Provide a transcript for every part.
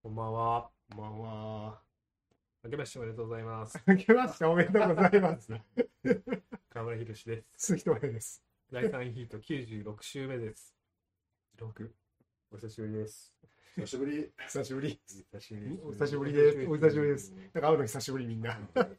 こんばんは。 こんばんは。 明けましておめでとうございます。 明けましておめでとうございます。 河村宏です。 鈴木智也です。 第3ヒート96週目です。 6。 お久しぶりです。 久しぶり。久しぶり。 お久しぶりです。 お久しぶりです。お久しぶりです。なんか会うの久しぶりみんな。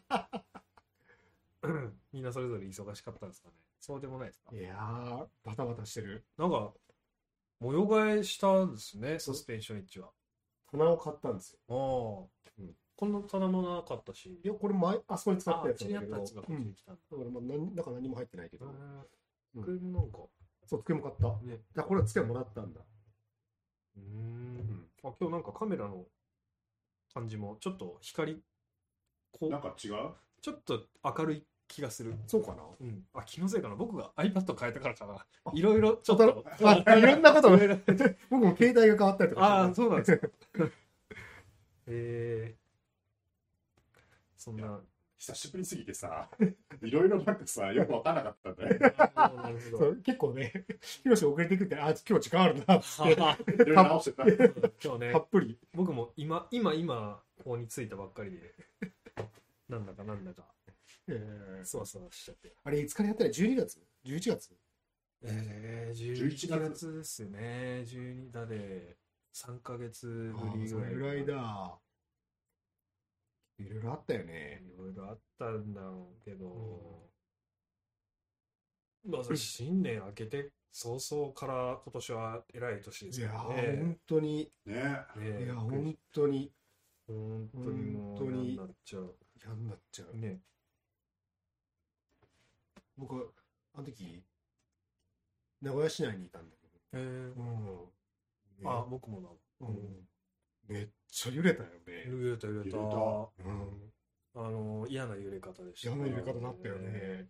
みんなそれぞれ忙しかったんですかね。そうでもないですか。 いやー、バタバタしてる。 なんか、模様替えしたんですね、サスペンションエッジは。 棚を買ったんですよ。 ああ、こんな棚もなかったし。 いや、これ前、あそこに使ったやつなんだけど。 あっちにあったやつがこっちに来たんだ。 だからまあ中何も入ってないけど。 机もなんか。 そう、机も買った。 ね。 これは机もらったんだ。 あ、今日なんかカメラの感じもちょっと光、 なんか違うちょっと明るい気がする。 そうかな。 あ、気のせいかな。僕が iPad 変えたからかな。 あいろいろちょっと。 いろんなこといろいろ僕も携帯が変わったりとかして。 ああ、そうなんですか。そんな。 久しぶりすぎてさ、いろいろなんかさ、よくわかんなかったんだよ。 なるほど。 そう結構ね、ヒロシ遅れていくって、あ、今日時間あるなっつって、 いろいろ直してた。 今日ねた、っぷり。 僕も今、ここに着いたばっかりで、なんだか、そわそわしちゃって。 あれ、いつからやったら12月 ?11 月 11月ですよね。12だで、3ヶ月ぶりぐらい。 それぐらいだ。いろいろあったよね。 いろいろあったんだろうけど、まず新年明けて早々から今年は偉い年ですいやよね。 ー、本当に。 ね。 いや、本当に。 本当にもう嫌になっちゃう。 嫌になっちゃう。 ね。 僕、あの時、名古屋市内にいたんだけど。 あ、僕もな。 めっちゃ揺れたよね。 揺れた。嫌な揺れ方でした。 嫌な揺れ方になったよね。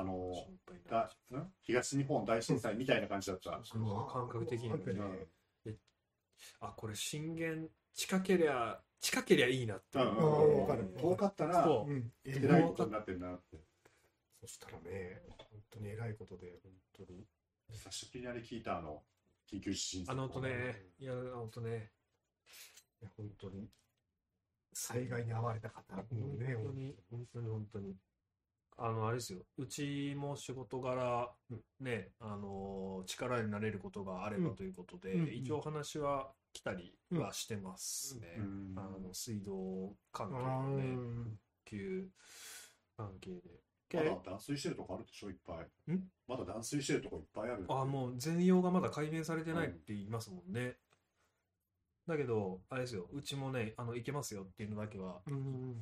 東日本大震災みたいな感じだった。 感覚的にはね。あ、これ震源近けりゃいいなっていう。 わかる。 遠かったら、えらいことになってるなって。 そしたらね、本当にえらいことで、本当に。 久しぶりにあれ聞いた緊急地震速報。 音ね。いや、音ね。 いや、本当に。災害に遭われた方もね、 本当に。あれですよ。うちも仕事柄、ね、力になれることがあればということで、一応話は来たりはしてますね。水道関係のね、給関係で。 まだ断水してるとこあるでしょ、いっぱい。まだ断水してるとこいっぱいある。 あ、もう全容がまだ解明されてないって言いますもんね。だけど、あれですよ、うちもね、行けますよっていうのだけは言って、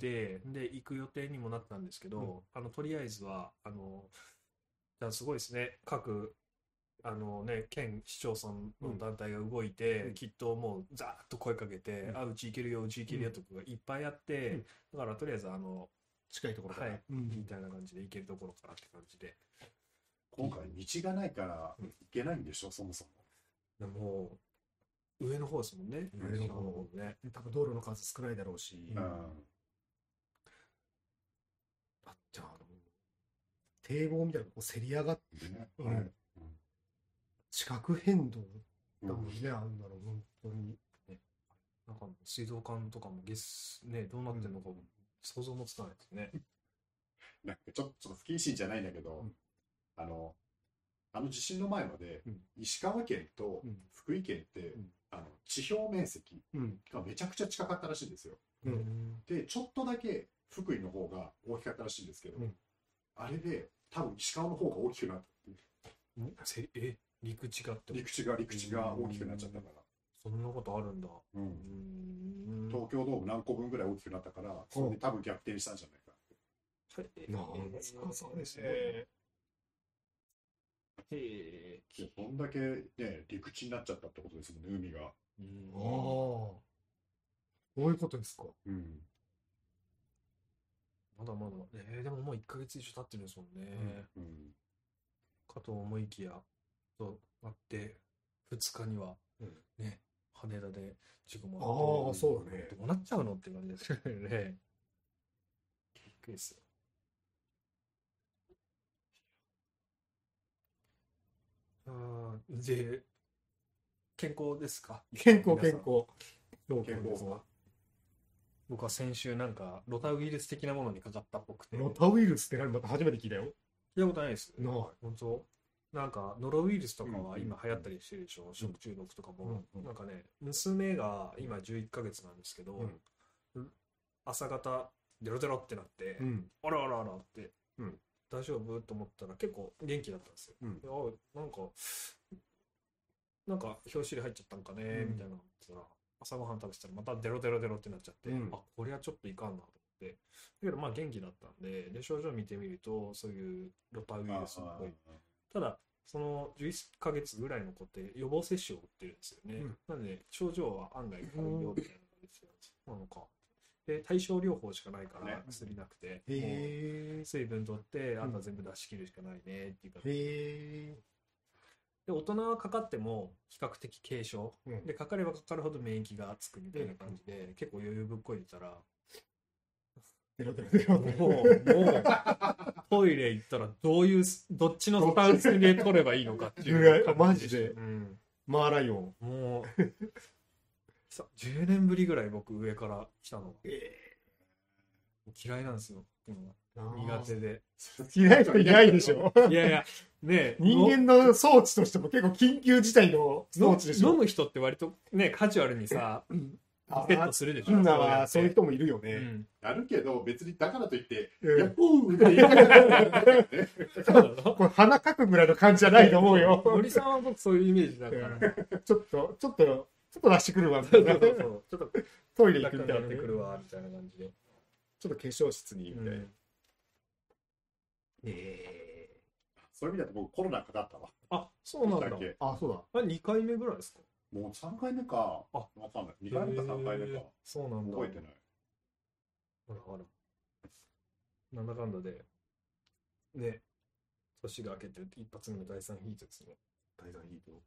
で、行く予定にもなったんですけど、とりあえずは、すごいですね、各、県市町村の団体が動いて、きっともう、ざーっと声かけて、うち行けるよ、うち行けるよとかがいっぱいあって、だからとりあえず、 近いところから、 みたいな感じで行けるところからって感じで。 今回、道がないから行けないんでしょ、そもそも。 もう、上の方ですもんね。 上の方ね。多分道路の数少ないだろうし。だって堤防みたいなのせり上がってね。地殻変動だもんね、あんなの、本当に。 なんか水道管とかもね、どうなってるのか想像もつかないですね。 なんかちょっと不謹慎じゃないんだけど、あの地震の前まで、石川県と福井県って、地表面積がめちゃくちゃ近かったらしいんですよ。で、ちょっとだけ福井の方が大きかったらしいんですけど、あれで多分石川の方が大きくなったっていう。 陸地が大きくなっちゃったから。 そんなことあるんだ。 東京ドーム何個分ぐらい大きくなったから、それで多分逆転したんじゃないかって。 そうですね。 そんだけね、陸地になっちゃったってことですもんね、海が。 そういうことですか。 まだまだ。でももう1ヶ月以上経ってるんですもんね。かと思いきや、となって、2日には、ね、羽田で事故もあって。そうだね。 どうなっちゃうのって感じですよね。びっくりですよ。で、健康ですか？ 健康。 健康が。 僕は先週なんかロタウイルス的なものにかかったっぽくて。 ロタウイルスって何また初めて聞いたよ。 聞いたことないです。 ない。 本当なんかノロウイルスとかは今流行ったりしてるでしょ、食中毒とかも、なんかね、娘が今11ヶ月なんですけど、朝方デロデロってなって、あらあらあらって、大丈夫と思ったら結構元気だったんですよ。なんか表紙で入っちゃったんかねみたいなのってら、朝ごはん食べてたらまたデロデロデロってなっちゃって、あ、これはちょっといかんなと思って。だけどまあ元気だったんで、症状見てみるとそういうロタウイルスっぽい。ただその11ヶ月ぐらいの子って予防接種を打ってるんですよね。なので症状は案外軽いよみたいなのですよ。なんかで対症療法しかないから薬なくて、もう水分取ってあとは全部出し切るしかないねっていうか。で大人はかかっても比較的軽症、でかかればかかるほど免疫がつくみたいな感じで、結構余裕ぶっこいてたらもうトイレ行ったらどっちのスタンスで取ればいいのかっていうマジで、マーライオンもう10年ぶりぐらい僕上から来たの、嫌いなんですよ、苦手で。 嫌い人いないでしょ。 いやいやね、 人間の装置としても結構緊急事態の装置でしょ。 飲む人って割とねカジュアルにさセットするでしょ。 そういう人もいるよね。 やるけど別にだからといってヤッホーって言いなこれ鼻かくぐらいの感じじゃないと思うよ。 森さんは僕そういうイメージだからちょっと出してくるわみたいな。ちょっとトイレ行くみたいな。 ってくるわみたいな感じで。 ちょっと化粧室にみたいな。 そういう意味だと僕コロナかかったわ。 あ、そうなんだ。 あ、そうだ。 2回目ぐらいですか？ もう3回目か。わかんない。2回目か3回目か。 そうなんだ。 覚えてない。 あら。なんだかんだで、ね、年が明けて一発目の第3ヒートですね。 第3ヒート。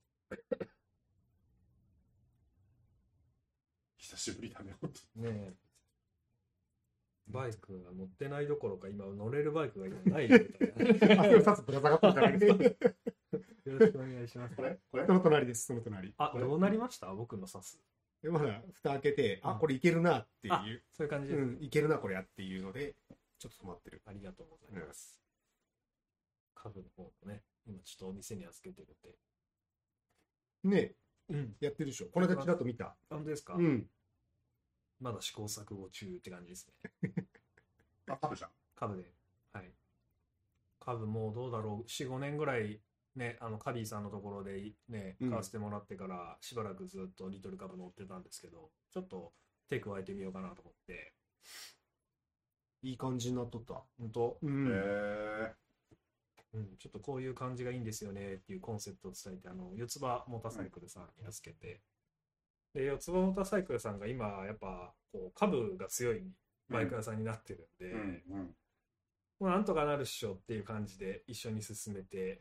久しぶりだね、本当に。ねえ。バイクが乗ってないどころか今乗れるバイクが今ない状態。 あ、2つぶら下がったんじゃないですか。 よろしくお願いします。 これその隣です、その隣。 あ、どうなりました僕の刺す。 まだ蓋開けて、これいけるなっていう。 そういう感じで。 いけるなこれやっていうので、ちょっと止まってる。 ありがとうございます。株の方もね、今ちょっとお店に預けてるんで。 ねやってるでしょ。この間ちらっと見た。 本当ですか？まだ試行錯誤中って感じですね。 株じゃん。 株で。はい。株もうどうだろう。4、5年ぐらいね、カビーさんのところでね、買わせてもらってからしばらくずっとリトル株乗ってたんですけど、ちょっと手加えてみようかなと思って。 いい感じになっとった。 本当？ へえ。 ちょっとこういう感じがいいんですよねっていうコンセプトを伝えて、四つ葉モーターサイクルさんに預けて、で四つ葉モーターサイクルさんが今やっぱこう株が強いバイク屋さんになってるんで、もうなんとかなるっしょっていう感じで一緒に進めて、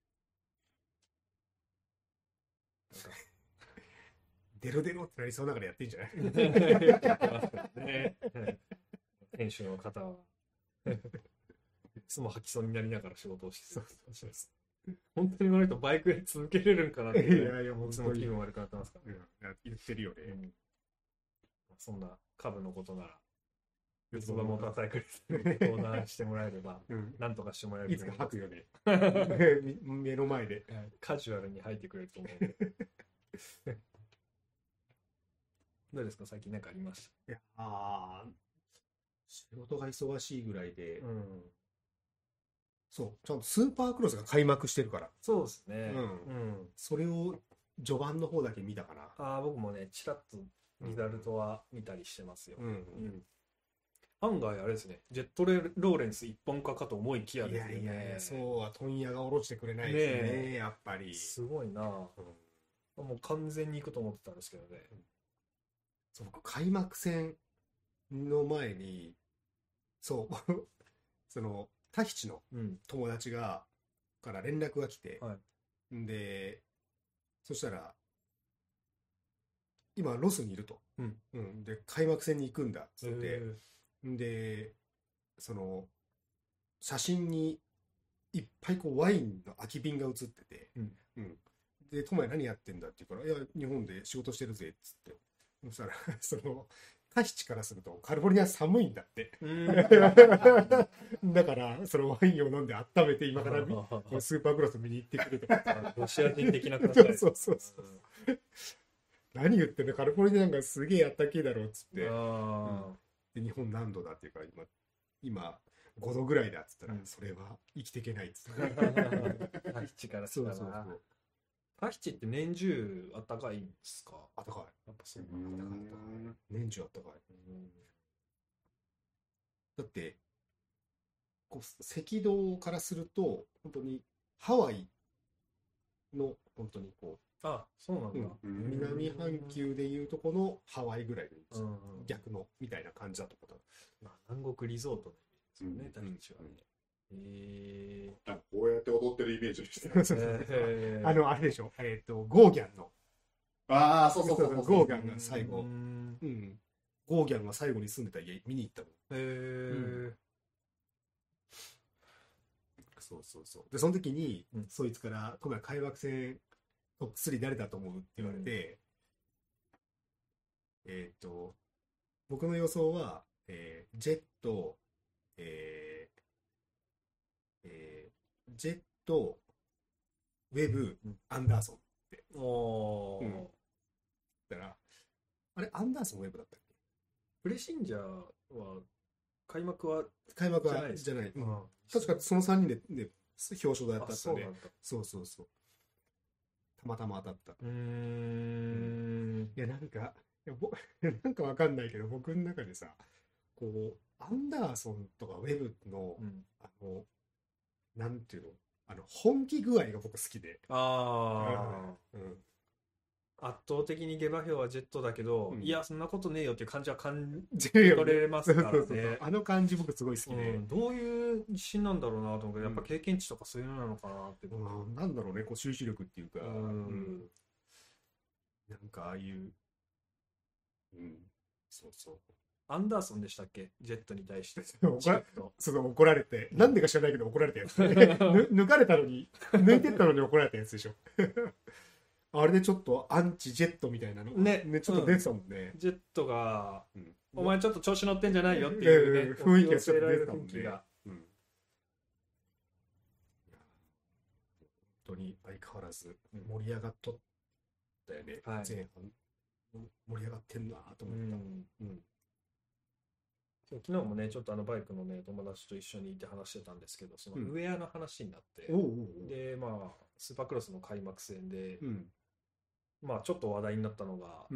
デロデロってなりそうながらやってんじゃない？ 店主の方はいつも吐きそうになりながら仕事をしてる。本当にこの人バイクで続けれるんかなって、いつも気分悪くなってますからね。言ってるよね。 そんな株のことなら四つ葉モーターサイクルで相談してもらえれば、なんとかしてもらえる。 いつか吐くよね。目の前でカジュアルに吐いてくれると思う。どうですか、最近何かありました？ いや仕事が忙しいぐらいで、そう、ちゃんとスーパークロスが開幕してるから。 そうですね。 それを序盤の方だけ見たかな。 僕もね、ちらっとリザルトは見たりしてますよ。案外あれですね、ジェットローレンス一本化かと思いきやですね。 いやそうは問屋が下ろしてくれないですね、やっぱり。 すごいな。もう完全に行くと思ってたんですけどね。 僕開幕戦の前にそのタヒチの友達から連絡が来て、でそしたら今ロスにいると、で開幕戦に行くんだっつって、でその写真にいっぱいこうワインの空き瓶が写ってて、で友也何やってんだって言うから、いや日本で仕事してるぜっつって。 そしたらタヒチからするとカリフォルニア寒いんだってだからそのワインを飲んで温めて今からスーパークロス見に行ってくるとかロシア人的な感じ。 そう何言ってんの、カリフォルニアなんかすげえあったけえだろっつって、で日本何度だっていうか今5度ぐらいだっつったら、それは生きていけないっつってタヒチからしたらタヒチって年中あったかいんですか？ あったかい。 やっぱそう年中あったかい。だってこう赤道からすると本当にハワイの本当にこう、 そうなんだ。 南半球でいうとこのハワイぐらいの逆のみたいな感じだと思った。 南国リゾートですよね、タヒチはね。 こうやって踊ってるイメージでしたあれでしょ、ゴーギャンの。 そうゴーギャンが最後、ゴーギャンが最後に住んでた家見に行ったの。そうでその時に、そいつから今回開幕戦トップ3誰だと思うって言われて、僕の予想は、ジェット、ウェブ、アンダーソンって。だからあれアンダーソンウェブだったっけ？ プレシンジャーは開幕はじゃない。確かその3人で、ね、表彰台だったんで、そうたまたま当たった。いやなんかわかんないけど、僕の中でさ、こうアンダーソンとかウェブの、なんていうの、本気具合が僕好きで。 圧倒的に下馬評はジェットだけど、いやそんなことねえよっていう感じは感じ取れますからね。 あの感じ僕すごい好きで、 どういう自信なんだろうなと思って、やっぱ経験値とかそういうのなのかなって、 なんだろうね、こう集中力っていうか、なんかああいう、 アンダーソンでしたっけ、ジェットに対して怒られて、なんでか知らないけど怒られたやつ抜かれたのに抜いてったのに怒られたやつでしょあれでちょっとアンチジェットみたいなのねちょっと出てたもんね。 ジェットが、お前ちょっと調子乗ってんじゃないよっていうね、 雰囲気がちょっと出てたもんね。本当に相変わらず盛り上がっとったよね。前半盛り上がってんなと思った。 昨日もねちょっとバイクのね友達と一緒にいて話してたんですけど、そのウェアの話になって、でスーパークロスの開幕戦で、ちょっと話題になったのが、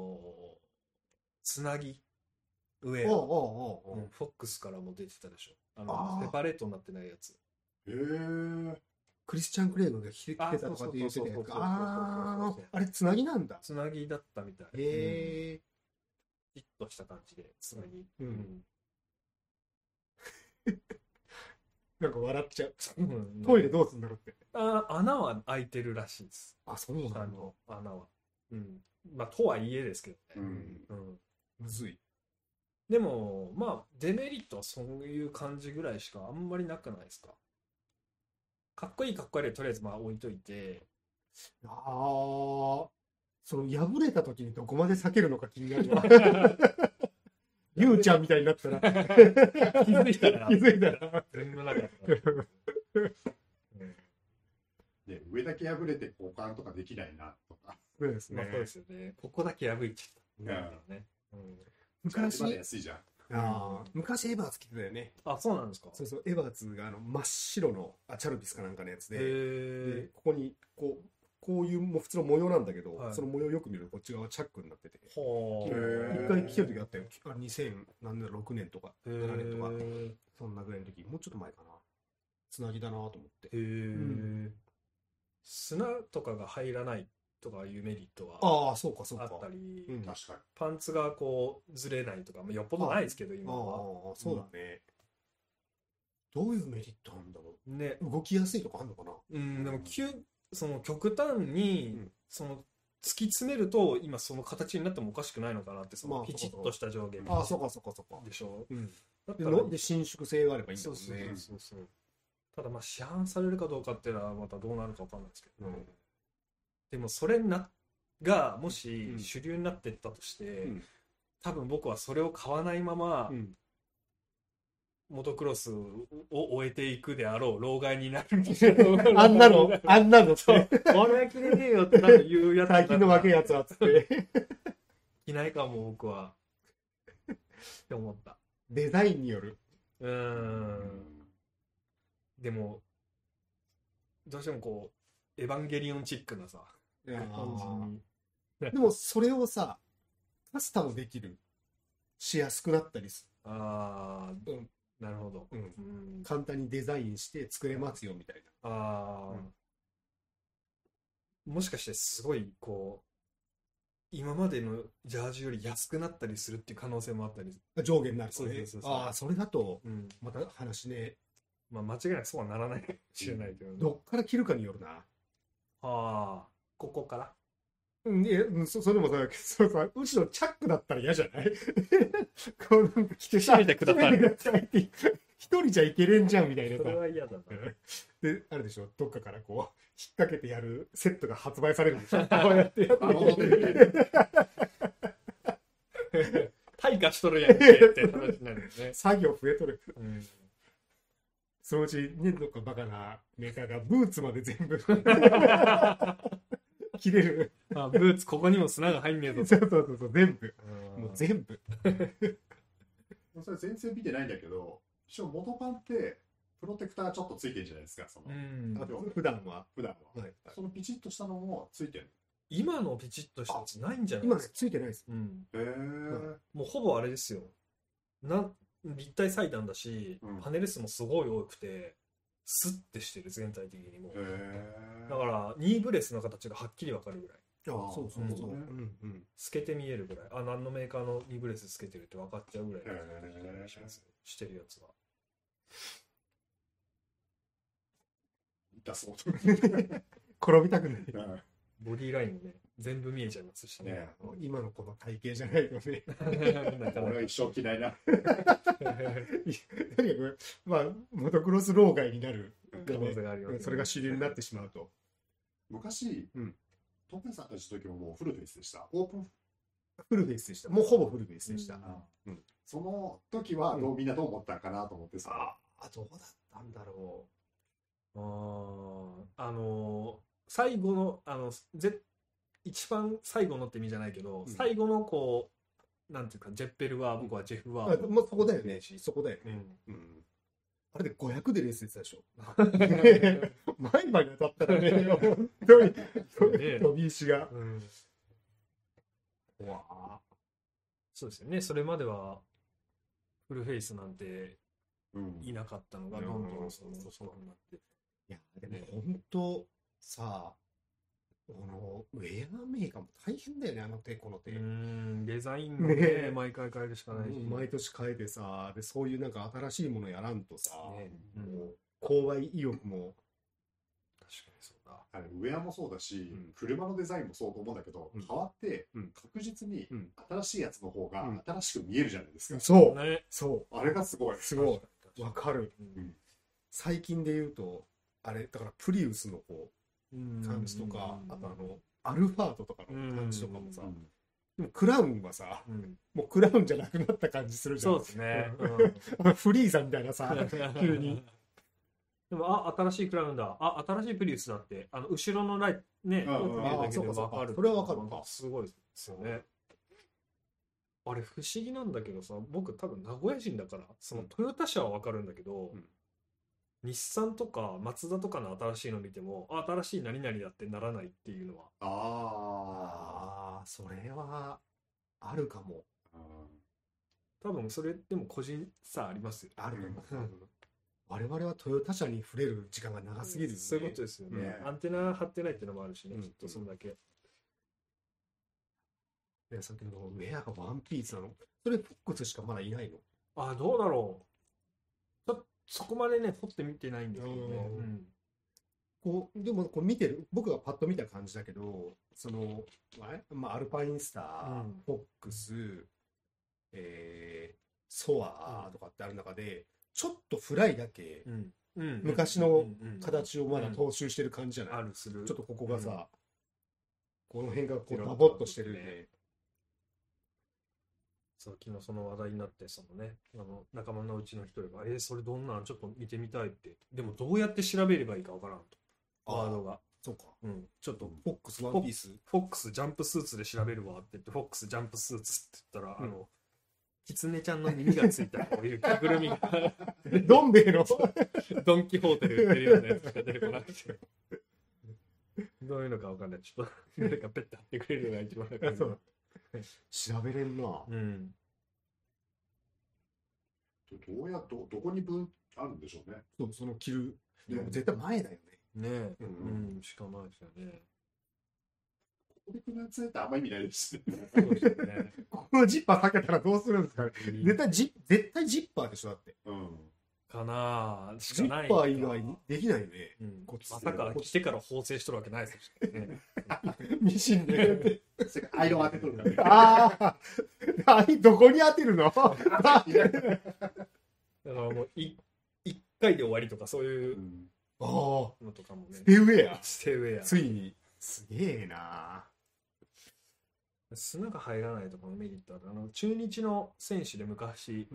つなぎウェア、フォックスからも出てたでしょ、セパレートになってないやつ。 クリスチャン・クレイグが着てたとかって言ってたやつ。あれつなぎなんだ。 つなぎだったみたい。ピッとした感じでつなぎ。 なんか笑っちゃう。トイレどうするんだろうって。 穴は開いてるらしいです。 そうなんだ。 穴は。とはいえですけどね。 むずい。 でもデメリットはそういう感じぐらいしかあんまりなくないですか。かっこいいかっこ悪いとりあえず置いといて。 その破れた時にどこまで避けるのか気になるわ。ゆうちゃんみたいになったら気づいたら全部なかった上だけ破れて交換とかできないなとか。 そうですね。 そうですよね。ここだけ破いちゃった。 昔まだ安いじゃん。 昔エバーツ着てたよね。 そうなんですか。 そうエバーツが真っ白のチャルビスかなんかのやつで、ここにこういうもう普通の模様なんだけど、その模様よく見るとこっち側チャックになってて、一回着てる時あったよ。2006年とか7年とかそんなぐらいの時、もうちょっと前かな。つなぎだなと思って。 砂とかが入らないとかいうメリットはあったり、パンツがこうずれないとかよっぽどないですけど今は。 そうだね。どういうメリットなんだろうね。動きやすいとかあるのかな。 でもその極端にその突き詰めると今その形になってもおかしくないのかなって、そのピチッとした上下そうかでしょ。 だったらで伸縮性があればいいんだもんね。 ただ市販されるかどうかっていうのはまたどうなるか分かんないですけど、でもそれになっがもし主流になっていったとして、多分僕はそれを買わないまま、モトクロスを終えていくであろう老害になるんですよ。 あんなのそう笑いきれねえよって多分言うやつ最近の若いやつはつっていないかも僕はって思った。 デザインによる。 でもどうしてもこうエヴァンゲリオンチックなさ感じに。でもそれをさカスタムできるしやすくなったりする。 なるほど、 簡単にデザインして作れますよみたいな。 もしかしてすごいこう今までのジャージより安くなったりするっていう可能性もあったり。 上下になる。 そう。 それだとまた話ね。 まあ間違いなくそうはならないかもしれないけど、 どっから着るかによるな。 ここからそれもそうさ、うちのチャックだったら嫌じゃないこうなんか着てさ、 閉めてください。 一人じゃいけれんじゃんみたいなさ。 それは嫌だな。 で、あるでしょ、どっかからこう、引っ掛けてやるセットが発売されるんでしょ。こうやってやって。 対価しとるやんって話になるよね。 作業増えとる。そのうち、ね、どっかバカなメーカーがブーツまで全部切れる。 ブーツここにも砂が入んねえぞ。 そう全部。もう全部。 それ全然見てないんだけど、一応元パンってプロテクターちょっとついてるじゃないですか。 普段は。 そのピチッとしたのもついてる。 今のピチッとしたやつないんじゃないですか。 今ついてないです。 もうほぼあれですよ。立体裁断だし、パネル数もすごい多くてスッてしてる、全体的にも。だからニーブレスの形がはっきり分かるぐらい。 そう透けて見えるぐらい。何のメーカーのニーブレス透けてるって分かっちゃうぐらいしてるやつは。 痛そう。 転びたくない。 ボディラインもね全部見えちゃいますしね。 今のこの体型じゃないとね。 俺は一生着ないな。 とにかくまあモトクロス老害になる可能性があるよね。それが主流になってしまうと。 昔トップさんたちの時ももうフルフェイスでした。オープンフルフェイスでした。もうほぼフルフェイスでした。 その時はみんなどう思ったかなと思ってさ。 どうだったんだろう。最後の一番最後のって意味じゃないけど、最後のこうなんていうかジェッペルは僕はジェフはもうそこだよね。そこだよね。あれで500でレースでたでしょ。前歯に当たったらね、本当に飛び石が。 そうですよね。それまではフルフェイスなんていなかったのがどんどんそうなって。 いやでも本当さ、ウェアメーカーも大変だよね、この手。 デザインもね、毎回変えるしかないし。 毎年変えてさ、でそういうなんか新しいものやらんとさ、購買意欲も。 確かにそうだ。 ウェアもそうだし、車のデザインもそうと思うんだけど、変わって確実に新しいやつの方が新しく見えるじゃないですか。 そう。 あれがすごい。 すごい。わかる。最近で言うと、あれ、だからプリウスのこう、感じとか、あとアルファードとかの感じとかもさ、でもクラウンはさ、もうクラウンじゃなくなった感じするじゃん。 そうですね。 フリーザみたいなさ、急に。 でも、新しいクラウンだ。新しいプリウスだって、後ろのライト、ね、よく見るだけで分かる。 それは分かるか。 すごいですよね。あれ、不思議なんだけどさ、僕多分名古屋人だから、そのトヨタ車は分かるんだけど、日産とかマツダとかの新しいの見ても新しい何々だってならないっていうのはそれはあるかも。 多分それでも個人差ありますよ。 あるかも。我々はトヨタ車に触れる時間が長すぎる、ね、 そういうことですよね。アンテナ張ってないっていうのもあるしね、きっとそんだけ。 さっきのウェアがワンピースなの、それフォックスしかまだいないの？ どうだろう。そこまでね掘ってみてないんですけどね。 でもこう見てる、僕がパッと見た感じだけど、そのアルパインスター、フォックス、ソアとかってある中で、ちょっとフライだけ昔の形をまだ踏襲してる感じじゃない？ちょっとここがさ、 この辺がこうダボっとしてるんで。 そう、昨日その話題になって、そのね、仲間のうちの一人が、それどんなんちょっと見てみたいって。でもどうやって調べればいいかわからんと。ワードが。 そうか。 うん。ちょっと、 フォックスワンピースフォックスジャンプスーツで調べるわって言って、フォックスジャンプスーツって言ったら、キツネちゃんの耳がついたこういう着ぐるみがどん兵衛のドン・キホーテで売ってるようなやつが出てこなくてどういうのかわかんない。ちょっと誰かペッて貼ってくれるのが一番楽そう調べれんな。 うん。 どこに分あるんでしょうね。 そう、その着る。でも絶対前だよね。 ねえ。うん、しかないですよね。 ここでのやつってあんま意味ないですね。 そうですよね。 このジッパー避けたらどうするんですかね。絶対ジッパーでしょ、だって。 かなぁ。 ジッパー以外にできないよね。 まさか来てから縫製しとるわけないですよね。 ミシンで。 アイロン当てとるから。 ああ、どこに当てるのだからもう1回で終わりとかそういうのとかもね。 ステウェア。 ステウェア。 ついに。すげえな。 砂が入らないところのメリットある。中日の選手で昔、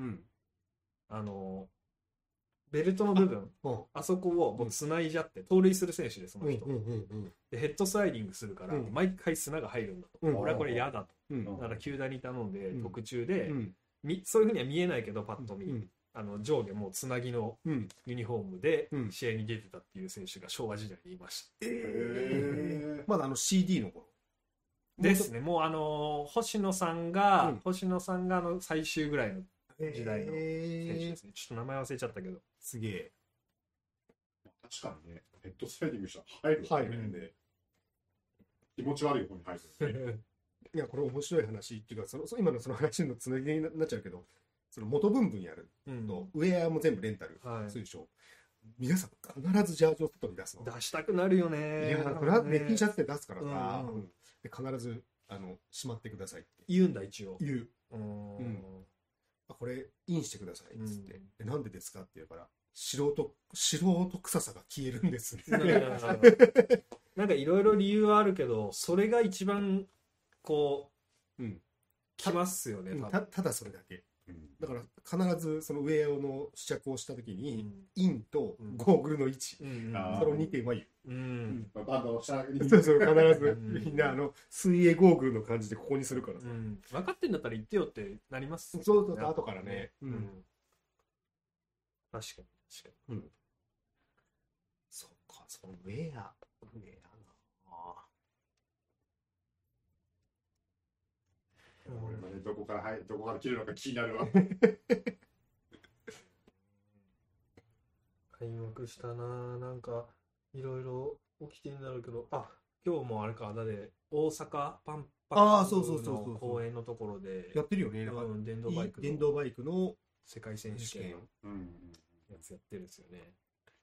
ベルトの部分、あそこをもう繋いじゃって盗塁する選手で、その人でヘッドスライディングするから毎回砂が入るんだと。俺はこれ嫌だと。だから球団に頼んで特注で、そういうふうには見えないけどパッと見、上下もうつなぎのユニフォームで試合に出てたっていう選手が昭和時代にいました。 まだCD の頃ですね。もう星野さんが最終ぐらいの時代の選手ですね。ちょっと名前忘れちゃったけど。 すげえ。 確かにね、ヘッドスライディングしたら入るね。気持ち悪い方に入る。 いや、これ面白い話っていうか、今のその話のつなぎになっちゃうけど、その元ブンブンやると、ウェアも全部レンタルするでしょ。皆さん必ずジャージを外に出すの。 出したくなるよね。 いや、それはね、T シャツで出すからさ、必ずしまってくださいって言うんだ、一応。 言う。これインしてくださいっつって、なんでですかって言うから、素人臭さが消えるんですなんかいろいろ理由はあるけど、それが一番こうきますよね。 ただそれだけ。だから必ずそのウェアの試着をしたときに、インとゴーグルの位置、それを2点は言う。 バンドの下に。 そう、必ずみんな水泳ゴーグルの感じでここにするからさ。 分かってんだったら言ってよってなります。 そう、後からね。 確かに。 そっか、そのウェアな。 俺どこから切るのか気になるわ。 開幕したな。なんかいろいろ起きてんだろうけど、今日もあれか、だって大阪パンパックの公園のところでやってるよね。 電動バイクの世界選手権のやつやってるんですよね。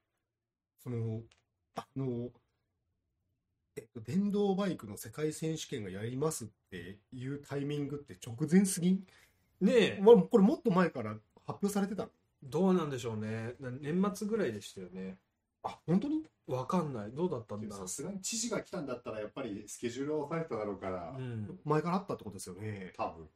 電動バイクの世界選手権がやりますっていうタイミングって直前すぎんねえ。 これもっと前から発表されてたの？ どうなんでしょうね。年末ぐらいでしたよね。 本当に？ わかんない。どうだったんだ。 さすがに知事が来たんだったらやっぱりスケジュールを抑えてただろうから、 前からあったってことですよね。 多分。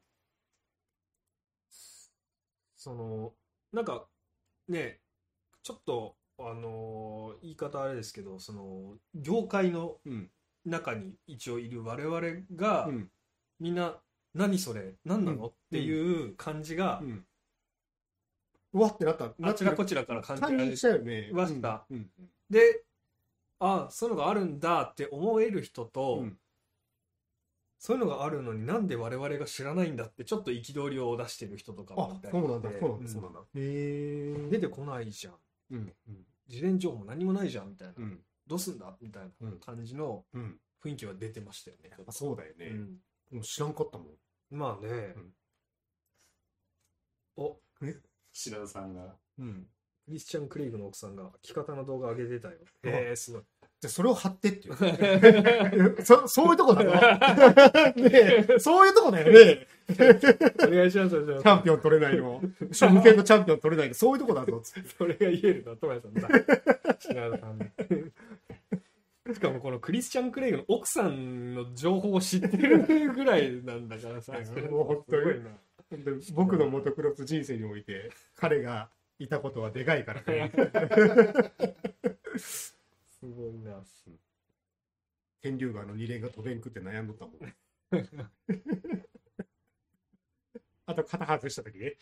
なんかね、ちょっと言い方あれですけど、業界の中に一応いる我々が、みんな何それ何なのっていう感じが、 うわってなった。 あちらこちらから感じられました。で、そういうのがあるんだって思える人と、そういうのがあるのになんで我々が知らないんだってちょっと憤りを出してる人とかもいたりして。 そうなんだ。 出てこないじゃん。事前情報何もないじゃんみたいな。どうすんだみたいな感じの雰囲気は出てましたよね。 そうだよね。もう知らんかったもん。 まあね。 品田さんが。 クリスチャン・クレイグの奥さんが着方の動画上げてたよ。すごい。 じゃそれを貼ってっていう。そういうとこだろ。そういうとこだよね。 お願いします。チャンピオン取れないの。初無権のチャンピオン取れないの。そういうとこだぞ。 それが言えるのはトマヤさんだ。品田さん。 しかもこのクリスチャン・クレイグの奥さんの情報を知ってるぐらいなんだからさ、 もう本当に僕のモトクロス人生において彼がいたことはでかいからね。 すごいな。 天竜川の2連が飛べんくって悩んどったもん。あと肩外した時ね。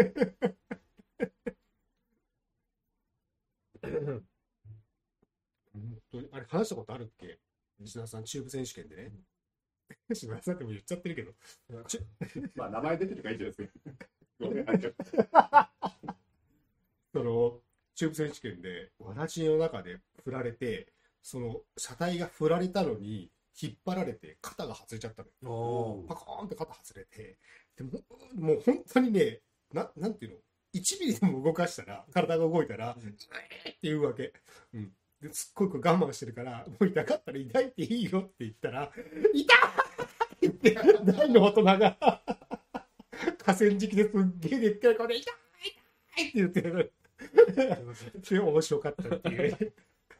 本当にあれ話したことあるっけ、石田さん、中部選手権でね。石田さんっても言っちゃってるけど。 まあ名前出てるからいいじゃないですか。ごめん、 その中部選手権でわらじの中で振られて、その車体が振られたのに引っ張られて肩が外れちゃったの。パコーンって肩外れて、でもう本当にね、なんていうの、1ミリでも動かしたら、体が動いたら、って言うわけ。ですっごい我慢してるから、もう痛かったら痛いっていいよって言ったら、痛いって大の大人が河川敷ですっげえでっかい声で痛い痛いって言ってる。それ面白かったっていうね。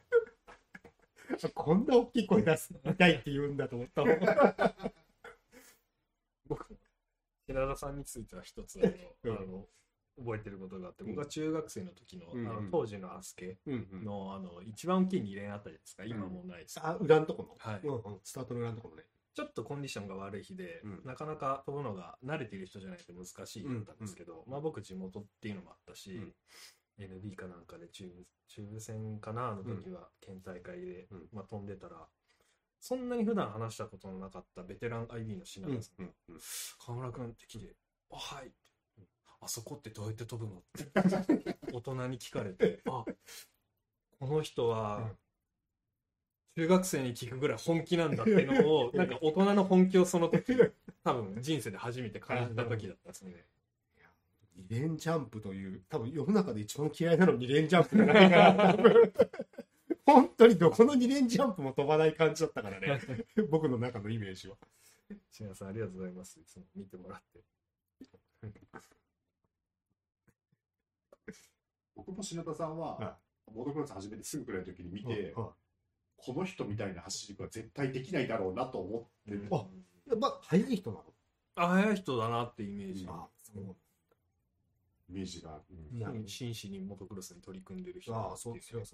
こんな大きい声出す痛いって言うんだと思ったもん。 僕、寺田さんについては一つ覚えてることがあって、僕が中学生の時の、当時のアスケの、一番大きい2連あったじゃないですか。今もうないです。 裏のとこの、 はい、 スタートの裏のところね。 ちょっとコンディションが悪い日で、なかなか飛ぶのが慣れている人じゃないと難しいだったんですけど、まあ僕地元っていうのもあったし、NB かなんかで中部戦かなの時は県大会で、まあ、飛んでたら、そんなに普段話したことのなかったベテラン IB の品田さんが「河村君」って来て「あ、はい」って「あそこってどうやって飛ぶの?」って大人に聞かれて、あ、この人は中学生に聞くぐらい本気なんだっていうのを、なんか大人の本気をその時多分人生で初めて感じた時だったんですね。 2連ジャンプという、多分世の中で一番嫌いなの2連ジャンプじゃないかな。本当にどこの2連ジャンプも飛ばない感じだったからね。僕の中のイメージは。 椎名さんありがとうございます。いつも見てもらって。 僕も篠田さんは、モトクロス始めてすぐくらいの時に見て、この人みたいな走りは絶対できないだろうなと思ってる。 まあ、速い人なの？ 速い人だなってイメージ。 イメージが、 真摯にモトクロスに取り組んでる人。 ああ、そうですよ。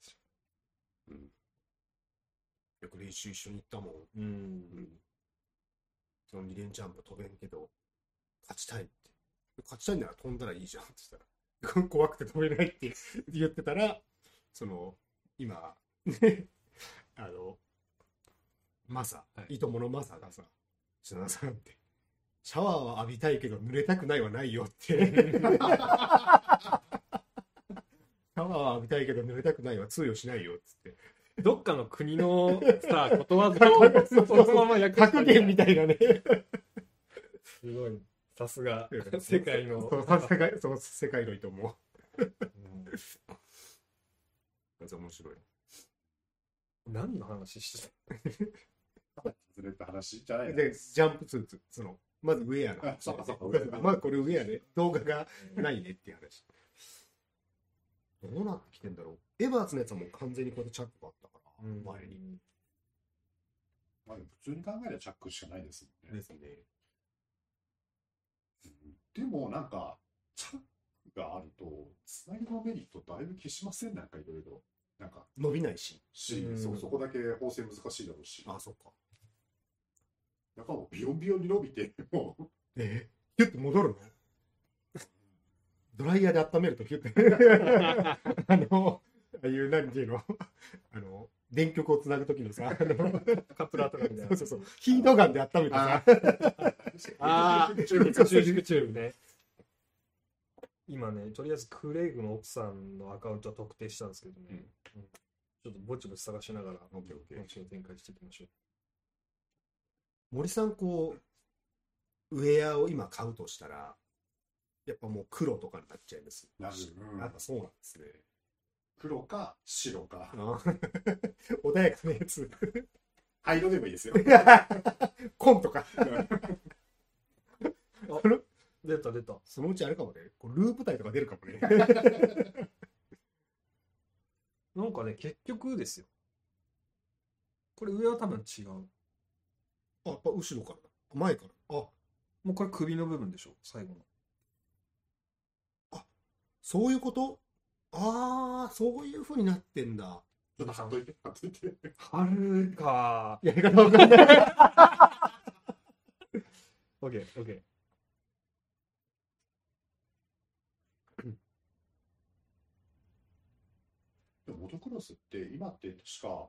よく練習一緒に行ったもん。その2連ジャンプ飛べんけど、勝ちたいって。勝ちたいなら飛んだらいいじゃんって言ったら、怖くて飛べないって言ってたら、その、今、ね、マサ、いとものマサがさ、品田さんって。シャワーは浴びたいけど濡れたくないはないよって。シャワーは浴びたいけど濡れたくないは通用しないよっつって。 どっかの国のさ、ことわざをそのまま訳格言みたいなね。 すごい。さすが世界の。 世界のいとも。面白い。 何の話してたずれた話じゃないで、ジャンプスーツ、まずウェアの話。まあこれウェアね、動画がないねっていう話。どうなってきてんだろう。エバーツのやつはもう完全にこうやってチャックがあったから、前に。 まあ普通に考えればチャックしかないですもんね。 ですね。 でもなんか、チャックがあると、つなぎのメリットだいぶ消しません？なんかいろいろ。なんか伸びないし。 そこだけ縫製難しいだろうし。 あ、そっか。 だからもうビヨンビヨンに伸びて、もう。 ヒュッて戻るの？ドライヤーで温めるとヒュッて。ああいう、何ていうの？電極をつなぐときのさ、 カプラーとかみたいな。 そう。ヒートガンで温めたさ。 チューブね。今ね、とりあえずクレイグの奥さんのアカウントは特定したんですけどね。ちょっとぼちぼち探しながら、今週展開していきましょう。 森さん、ウェアを今買うとしたら、やっぱもう黒とかになっちゃいます。やっぱそうなんですね。 黒か白か。 穏やかなやつ。 灰色でもいいですよ。 紺とか。 出た。 そのうちあれかもね。ループ体とか出るかもね。 なんかね、結局ですよ。 これ上は多分違う。 あ、やっぱ後ろからだ。前から。あ、 もうこれ首の部分でしょ、最後の。 あ、そういうこと？ああ、そういう風になってんだ。 ちょっと貼っといて、貼っといて。 貼るか。 やり方わかんない。 オッケー、オッケー。 でもモトクロスって今って確か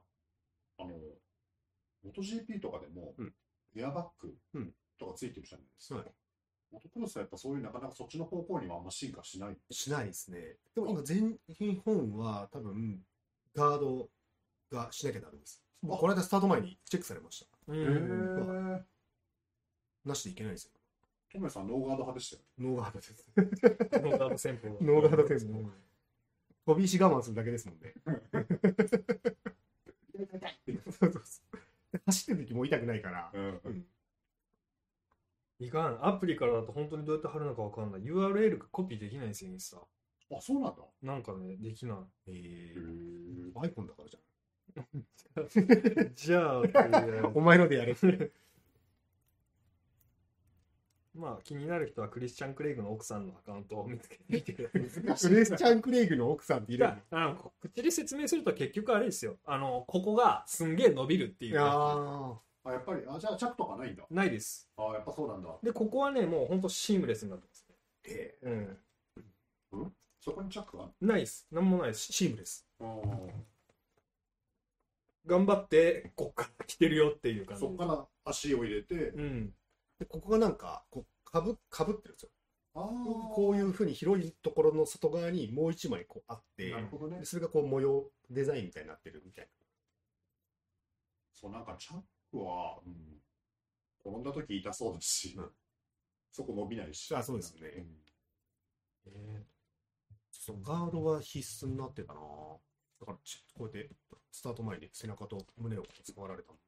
モト GP とかでも、エアバッグとかついてるじゃないですか。モトクロスはやっぱそういうなかなかそっちの方向にはあんま進化しない。 しないですね。でも今全日本は多分ガードがしなきゃダメです。この間スタート前にチェックされました。なしでいけないですよ。 トメさんノーガード派でしたよね。 ノーガードです。 ノーガード戦法。 ノーガード戦法。飛び石我慢するだけですもんね。走ってる時も痛くないから。 いかん。アプリからだと本当にどうやって貼るのかわかんない。URL がコピーできないんですよ、インスタ。 あ、そうなんだ。 なんかね、できない。 iPhone だからじゃん。じゃあ、 お前のでやれ。 まあ、気になる人はクリスチャン・クレイグの奥さんのアカウントを見つけてみてください。クリスチャン・クレイグの奥さんっているの？口で説明すると結局あれですよ。ここがすんげえ伸びるっていう。 あ、 やっぱり、じゃあチャックとかないんだ。 ないです。 やっぱそうなんだ。 で、ここはね、もう本当シームレスになってますね。 そこにチャックはないです。なんもないです。シームレス。頑張って、こっから来てるよっていう感じ。 そっから足を入れて、 でここがなんかこうかぶってるんですよ。こういうふうに広いところの外側にもう一枚こうあって、 なるほどね、 それがこう模様デザインみたいになってるみたいな。 そう、なんかチャックは、転んだ時痛そうだし、そこ伸びないし。 あ、そうですね。ガードは必須になってたな。だからこうやってスタート前に背中と胸を触られた。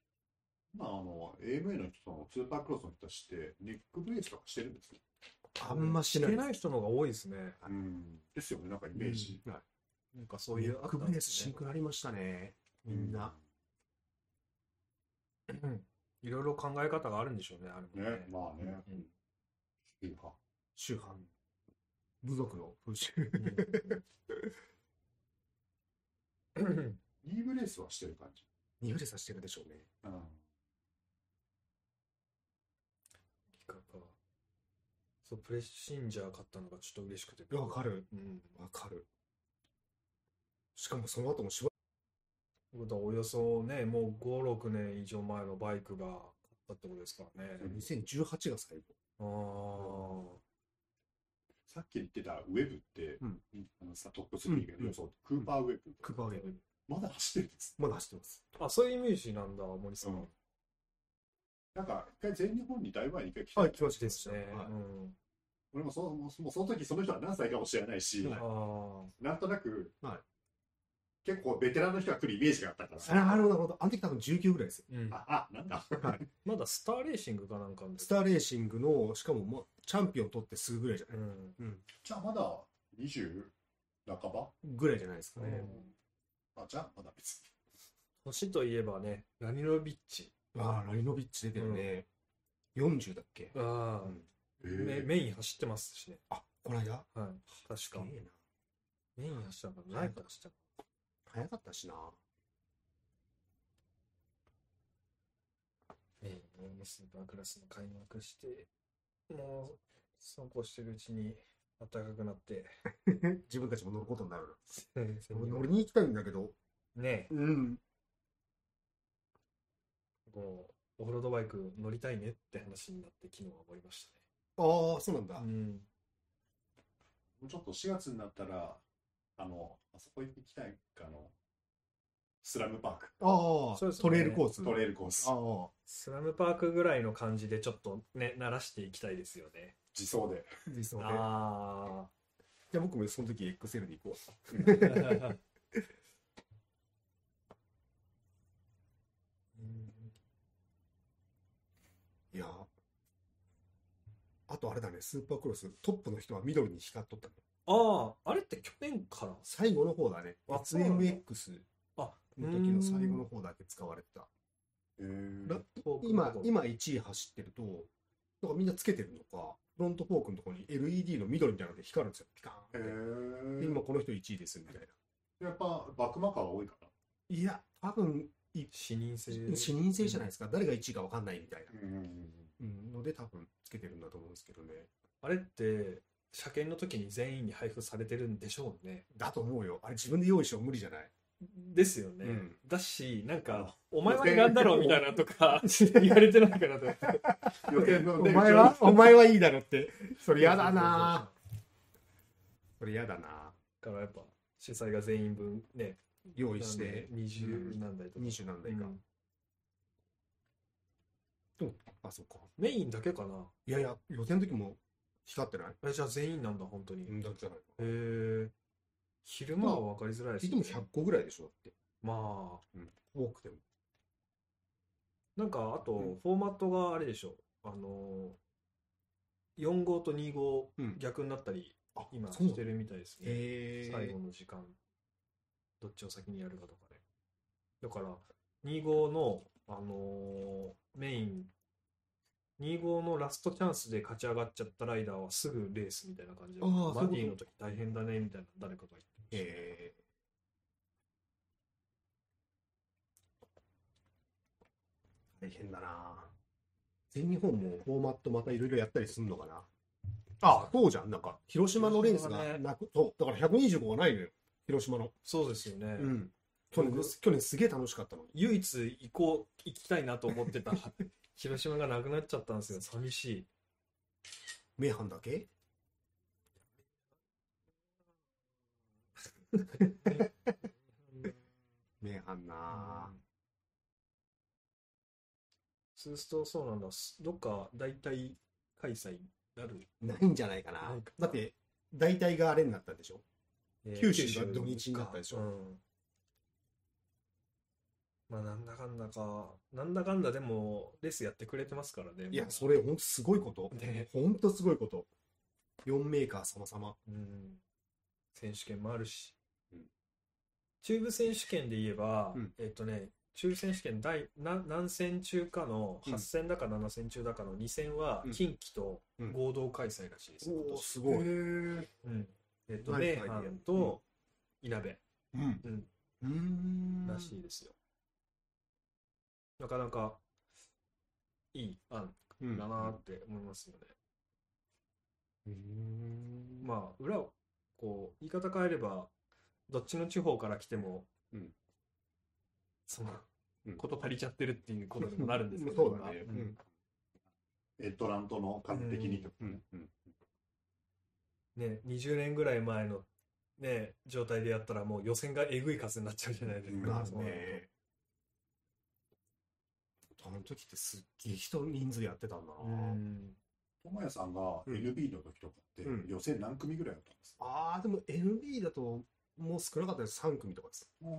AMA の人のスーパークロスの人たちってネックブレースとかしてるんですよ。 あんましない。 してない人の方が多いですね。 ですよね、なんかイメージ。 なんかそういうネックブレースしんくなりましたね、みんな。 いろいろ考え方があるんでしょうね、あれもね。 まあね。 宗派。部族の風習。 ニーブレースはしてる感じ。 ニーブレースはしてるでしょうね。 そう、プレッシンジャー買ったのがちょっと嬉しくて。 わかる。わかる。しかもその後もしばらく。およそね、もう5、6年以上前のバイクが買ったってことですからね。 2018が最後。 さっき言ってたウェブって、トップ3が予想、クーパーウェブ。 クーパーウェブ。 まだ走ってるんです。 まだ走ってます。 あ、そういうイメージなんだ、森さん。 なんか、一回全日本にだいぶ前に一回来た。 来ましたですね。 俺もその時その人は何歳かもしれないし、なんとなく、結構ベテランの人が来るイメージがあったから。 なるほど。あの時多分19ぐらいですよ。 なんだ。 まだスターレーシングかなんかスターレーシングの、しかもチャンピオン取ってすぐぐらいじゃない。 じゃあまだ20半ばぐらいじゃないですかね。 じゃあまだ別に。 年といえばね、ラニノビッチ。 ラニノビッチ出てるね。40だっけ。 メイン走ってますしね。 この間。 はい、確か。メイン走ったのないか走った。 早かったしな。 スーパークラスの開幕して、もうそうこうしてるうちに暖かくなって自分たちも乗ることになる。乗りに行きたいんだけどね。こうオフロードバイク乗りたいねって話になって昨日は思いましたね。 そうなんだ。 もうちょっと4月になったらあそこ行きたいスラムパーク。 そうですね、トレイルコース。 スラムパークぐらいの感じでちょっとね慣らしていきたいですよね。 自走で。 じゃあ僕もその時 XL で行こう。いや、あとあれだね、スーパークロストップの人は緑に光っとったね。 あれって去年から最後の方だね。SMX。 の時の最後の方だけ使われてた。今1位走ってると、なんかみんなつけてるのか、フロントフォークのところに LED の緑みたいなので光るんですよ、ピカーンって。今この人1位ですみたいな。 やっぱバックマーカーは多いかな。 いや、多分視認性じゃないですか。誰が1位か分かんないみたいなので多分つけてるんだと思うんですけどね。 あれって車検の時に全員に配布されてるんでしょうね。 だと思うよ。あれ自分で用意しよう無理じゃない。 ですよね。だし、なんかお前は選んだろうみたいなとか言われてないかなと思って。 お前はいいだろって。それやだな。それやだな。だからやっぱ主催が全員分ね用意して 20何台とか 20何台か。あ、そっか。 メインだけかな。 いやいや、予選の時も光ってない？ じゃあ全員なんだ本当に。 だじゃないか。 へえ。昼間は分かりづらいですね。でも100個ぐらいでしょって。 まあ、 多くても。 なんかあとフォーマットがあれでしょ。4号と2号逆になったり今してるみたいですね。最後の時間どっちを先にやるかとかね。だから2号のメイン2号のラストチャンスで勝ち上がっちゃったライダーはすぐレースみたいな感じで、マディの時大変だねみたいな誰かが言って大変だな。全日本もフォーマットまたいろいろやったりするのかな。あ、そうじゃん。なんか広島のレースがなく、そうだから125がないのよ、広島の。 そうですよね。 去年すげえ楽しかったの。 唯一行きたいなと思ってた広島がなくなっちゃったんですよ。寂しい。 名阪だけ名阪な。 スーストそうなんだ。どっか大体開催ないんじゃないかな。だって大体があれになったでしょ。九州が土日になったでしょ。 まあなんだかんだでもレースやってくれてますからね。 いや、それほんとすごいこと。ほんとすごいこと。4メーカー様々。 選手権もあるし。中部選手権で言えば、中部選手権何戦中かの8戦だか7戦中だかの2戦は近畿と合同開催らしいです。 おお、すごい。 名阪といなべらしいですよ。なかなかいい案だなって思いますよね。まあ裏をこう言い方変えればどっちの地方から来ても、そのこと足りちゃってるっていうことにもなるんですけど、 そうだね。 エッドラントの数的にとね、20年ぐらい前のね状態でやったらもう予選がえぐい数になっちゃうじゃないですか。 あの時ってすっげえ人数やってたんだな。 友也さんが NB の時とかって予選何組ぐらいだったんですか？ ああ、でも NB だともう少なかったです。3組とかです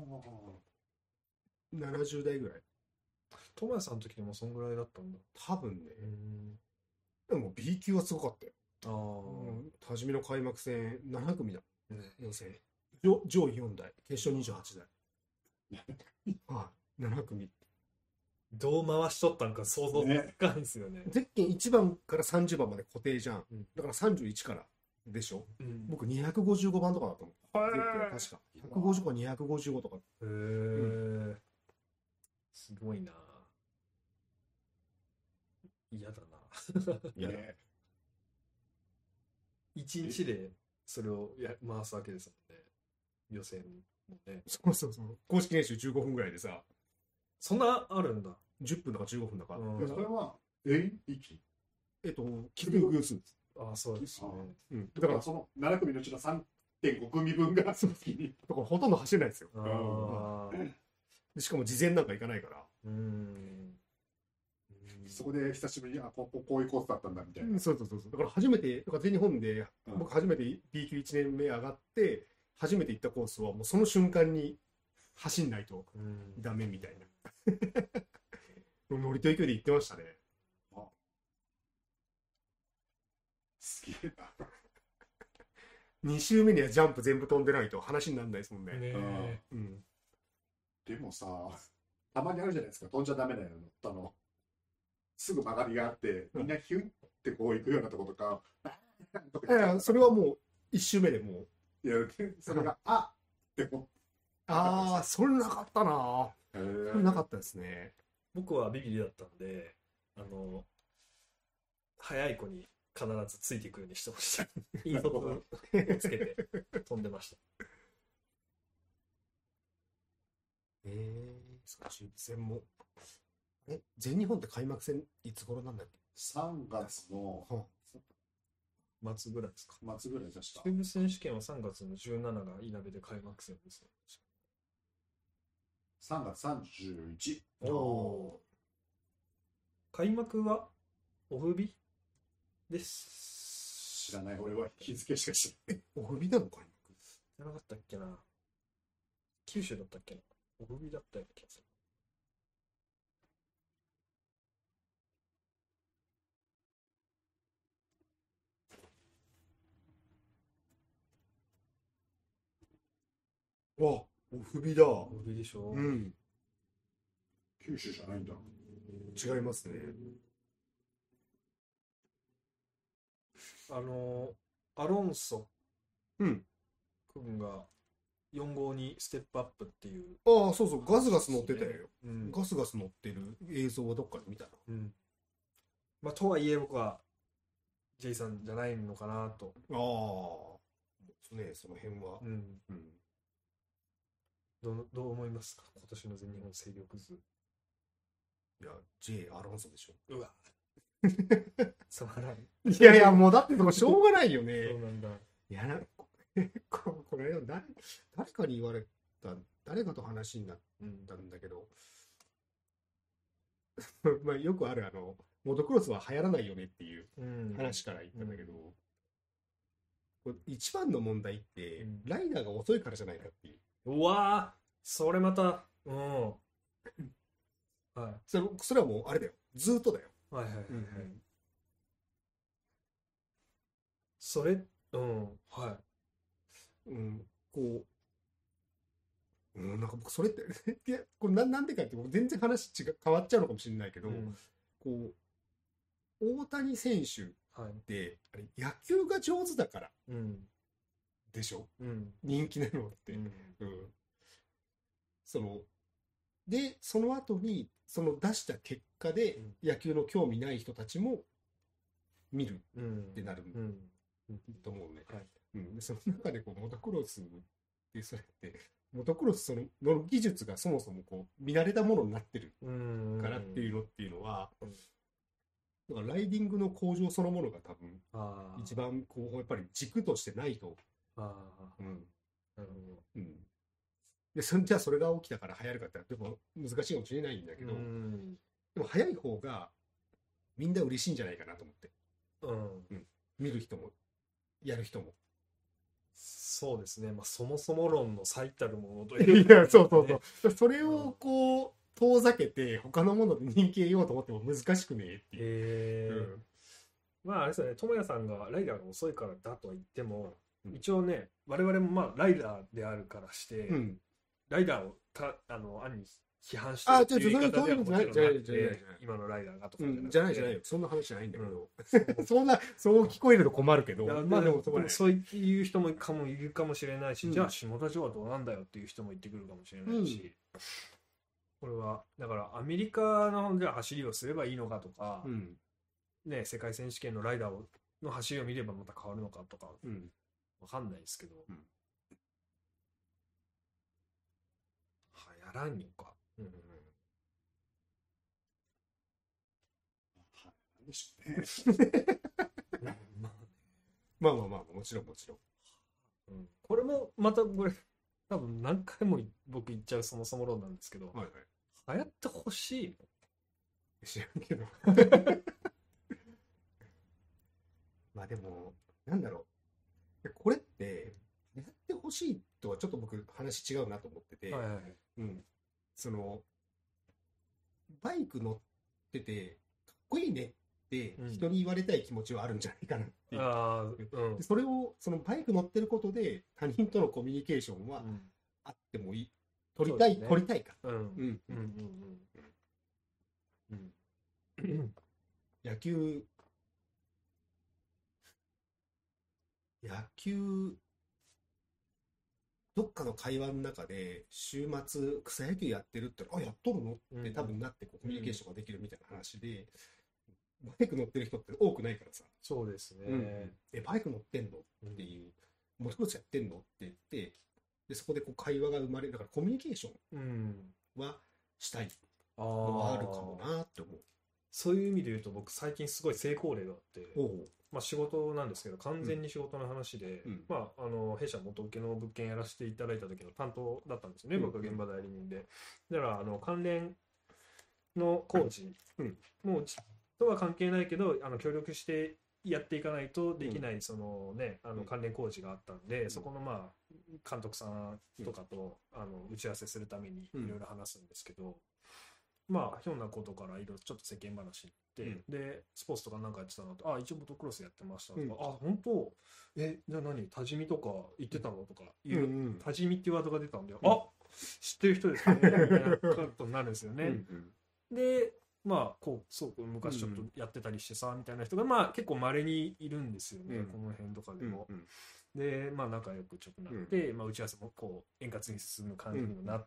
。70代ぐらい。 友也さんの時でもそんぐらいだったんだ。 多分ね。でも B 級はすごかったよ。多治見の開幕戦7組だ。予選。上位4台、決勝28台。7組。 どう回しとったんか想像つかんですよね。 ゼッケン1番から30番まで固定じゃん。だから31からでしょ。僕255番とかだと思う。ゼッケンは確か。150か255とか。 すごいな。嫌だな。1日でそれを回すわけですもんね。予選もね。 そうそうそう。公式練習15分ぐらいでさ。 そんなあるんだ。 10分だか15分だか。 それは全員一気キル偶数です。 ああ、そうですね。 だからその7組のうちの 3.5 組分がその時に。 だからほとんど走れないですよ。しかも事前なんか行かないから。 そこで久しぶりにこういうコースだったんだみたいな。 そう。だから初めて、全日本で僕初めて B 級1年目上がって、初めて行ったコースはもうその瞬間に走んないとダメみたいな。乗りと勢いで行ってましたね。 すげえな。 2周目にはジャンプ全部飛んでないと話にならないですもんね。 でもさ、たまにあるじゃないですか、飛んじゃダメなの。すぐ曲がりがあって、みんなヒュンってこう行くようなとことか、 それはもう、一周目でもう。 いや、それが、あって思って。 ああ、それなかったな。それなかったですね。 僕はビビリだったんで、速い子に必ずついていくようにしてました。引率をつけて飛んでました。 そっち戦も。全日本って開幕戦いつ頃なんだっけ？ 3 月の末ぐらいですか。 末ぐらいでした。 中部選手権は3月の17がいなべで開幕戦ですね。 3月31。 開幕はオフ日です。 知らない。俺は日付しか知らない。 オフ日なの開幕じゃなかったっけな。九州だったっけな。オフ日だったような気がする。 わ、オフ日だ。 オフ日でしょ。 うん。 九州じゃないんだ。 違いますね。 アロンソ君が4号にステップアップっていう。 ああ、そうそう、ガスガス乗ってたよ。ガスガス乗ってる映像はどっかで見たな。 まあ、とはいえ僕は J さんじゃないのかなと。 ああ、ね、その辺は。 どう思いますか、今年の全日本勢力図。 いや、J アロンソでしょ。 うわ。つまらん。 いやいや、もうだってしょうがないよね。 そうなんだ。 いやこれ誰かに言われた、誰かと話になったんだけど、まあよくあるモトクロスは流行らないよねっていう話から言ったんだけど、一番の問題って、ライダーが遅いからじゃないかっていう。 うわー、それまた、はい。 それはもうあれだよ。ずっとだよ。 はいはいはいはい。それ、はい。 なんか僕それっていや、これなんでかって全然話変わっちゃうのかもしれないけど、大谷選手ってあれ野球が上手だからでしょ、人気なのって。でその後にその出した結果で野球の興味ない人たちも見るってなると思うね。その中でモトクロスってそれってモトクロスの技術がそもそも見慣れたものになってるからっていうのは、だからライディングの向上そのものが多分一番やっぱり軸としてないと。なるほど。でじゃあそれが起きたから流行るかってでも難しいかもしれないんだけど、でも早い方がみんな嬉しいんじゃないかなと思って、見る人もやる人も。 そうですね、まあ、そもそも論の最たるものという、いやそうそれを遠ざけて他のもので人気得ようと思っても難しくねえっていう。 まああれですよね、智也さんがライダーが遅いからだとは言っても、一応ね我々もまあライダーであるからして、ライダーを暗に批判してるっていう言い方ではもちろんなくて、今のライダーがとかじゃないよ、そんな話じゃないんだけど、そう聞こえると困るけど、 まあでもそういう人もいるかもしれないし、じゃあ下田城はどうなんだよっていう人も言ってくるかもしれないし、これはだからアメリカのじゃあ走りをすればいいのかとか、ね、世界選手権のライダーの走りを見ればまた変わるのかとか、わかんないですけど、やらんよか。 でしょうね。 まあもちろん。 これもまた多分何回も僕言っちゃうそもそも論なんですけど、流行ってほしいの？ 知らんけど。まあでもなんだろう。これってやってほしいとはちょっと僕話違うなと思ってて、バイク乗っててかっこいいねって人に言われたい気持ちはあるんじゃないかなっていう。それをバイク乗ってることで他人とのコミュニケーションはあってもいい取りたい、 ね、 取りたいか。野球どっかの会話の中で週末草野球やってるってあやっとるのって多分なってコミュニケーションができるみたいな話で、バイク乗ってる人って多くないからさ。 そうですね。 バイク乗ってんのっていう、モトクロスやってんのって言って、でそこでこう会話が生まれる。だからコミュニケーションはしたいのはあるかもなって思う。 そういう意味で言うと僕最近すごい成功例があって、まあ仕事なんですけど完全に仕事の話で、まあ弊社元請けの物件やらせていただいた時の担当だったんですよね、僕は現場代理人で。だから関連の工事もうとは関係ないけど協力してやっていかないとできないそのね関連工事があったんで、そこのまあ監督さんとかと打ち合わせするためにいろいろ話すんですけど、まあひょんなことからいろいろちょっと世間話になって、でスポーツとかなんかやってたのと一応モトクロスやってましたとか、本当じゃあ何多治見とか行ってたのとかいう多治見っていうワードが出たんで、知ってる人ですねみたいなことになるんですよね。でまあこうそう昔ちょっとやってたりしてさみたいな人がまあ結構稀にいるんですよね、この辺とかでも。でまあ仲良くちょっとなって、まあ打ち合わせもこう円滑に進む感じにもなって、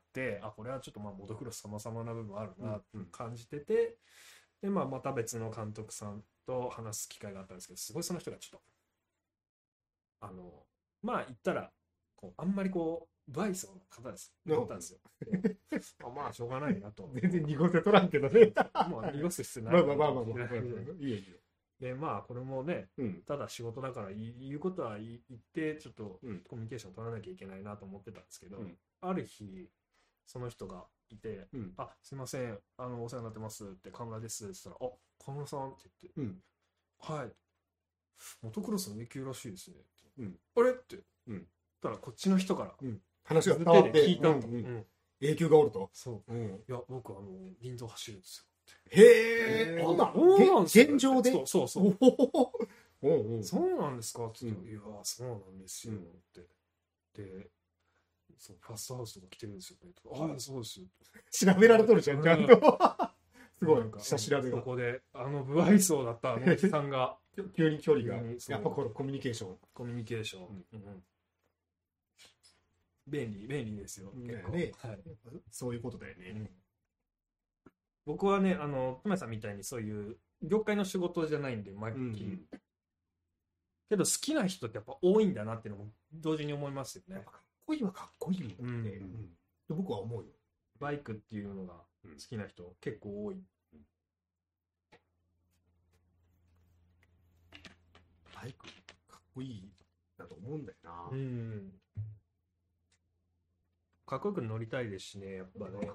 これはちょっとまあモトクロス様々な部分あるなって感じてて、でまあまた別の監督さんと話す機会があったんですけど、すごいその人がちょっとまあ言ったらこうあんまりこう不愛想な方です思ったんですよ。まあしょうがないなと。 全然濁せとらんけどね。 まあ濁す必要ない。 まあいいよ。 でまあこれもね、ただ仕事だから言うことは言ってちょっとコミュニケーション取らなきゃいけないなと思ってたんですけど、ある日その人がいて「すいませんお世話になってます」って「河村です」って言ったら「河村さん」って言って「はいモトクロスの A 級らしいですね」って「あれ?」って言ったらこっちの人から話が伝わって聞いたと。 A 級がおると。 そう。いや僕林道走るんですよ。 へえ。現状で。 そう。そうなんですかって言って、いやそうなんですよって。で、そうファストハウスとか来てるんですよね。そうですよ。 調べられとるじゃんちゃんと。すごい下調べが。 そこで不愛想だったおじさんが急に距離がやっぱこのコミュニケーション。 便利ですよ。結構ね。そういうことだよね。 僕はね、トさんみたいにそういう業界の仕事じゃないんで、けど好きな人ってやっぱ多いんだなっていうのも同時に思いますよね。 かっこいいはかっこいいもんって僕は思うよ。 バイクっていうのが好きな人結構多い。 バイクかっこいいだと思うんだよな。 かっこよく乗りたいですしね、やっぱね。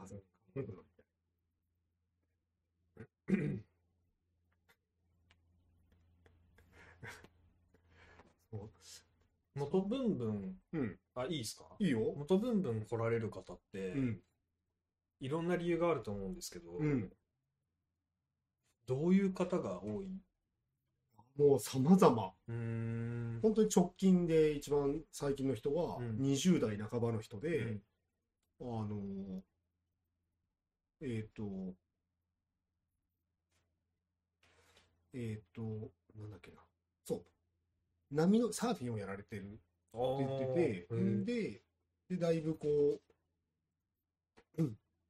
元ブンブン、いいですか？ いいよ。 元ブンブン来られる方って、いろんな理由があると思うんですけど、どういう方が多い？ もう様々。本当に直近で一番最近の人は20代半ばの人で、なんだっけな。そう。波のサーフィンをやられてるって言ってて、で、だいぶこう、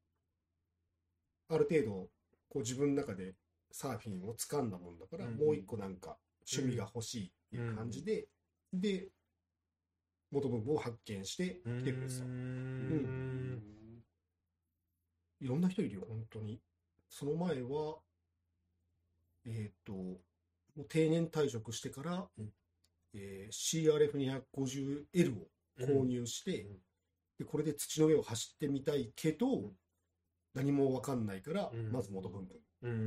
ある程度、こう自分の中でサーフィンを掴んだもんだから、もう一個なんか趣味が欲しいっていう感じで、で、元部分を発見して来てくれてた。いろんな人いるよ、本当に。その前は、もう定年退職してから、CRF250L を購入して、でこれで土の上を走ってみたいけど、何も分かんないから、まず元部分。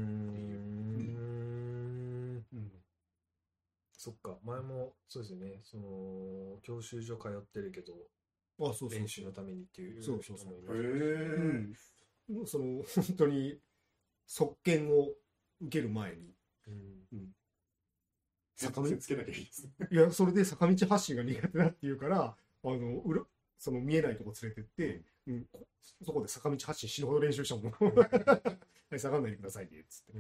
そっか、前もそうですよね、その教習所通ってるけど、練習のためにっていう人もいます。その本当に側見を受ける前に、 坂道つけなきゃいいですね。 いや、それで坂道発進が苦手だっていうから、その見えないとこ連れてって、 うん、そこで坂道発進死ぬほど練習したもん。はい、下がんないでくださいね、つって。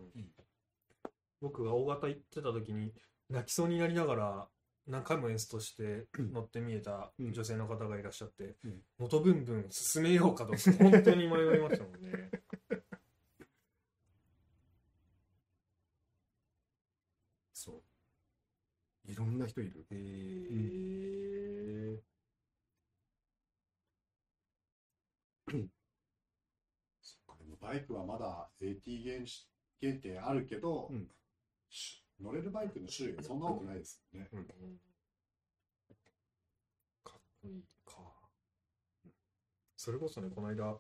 僕が大型行ってた時に、泣きそうになりながら、何回もエンストして乗ってみえた女性の方がいらっしゃって、元ブンブン進めようかと、本当に迷いましたもんね。 そう。いろんな人いる。 そっか、でもバイクはまだ AT 限定あるけど、乗れるバイクの種類がそんな多くないですよね。 かっこいいか。それこそね、この間、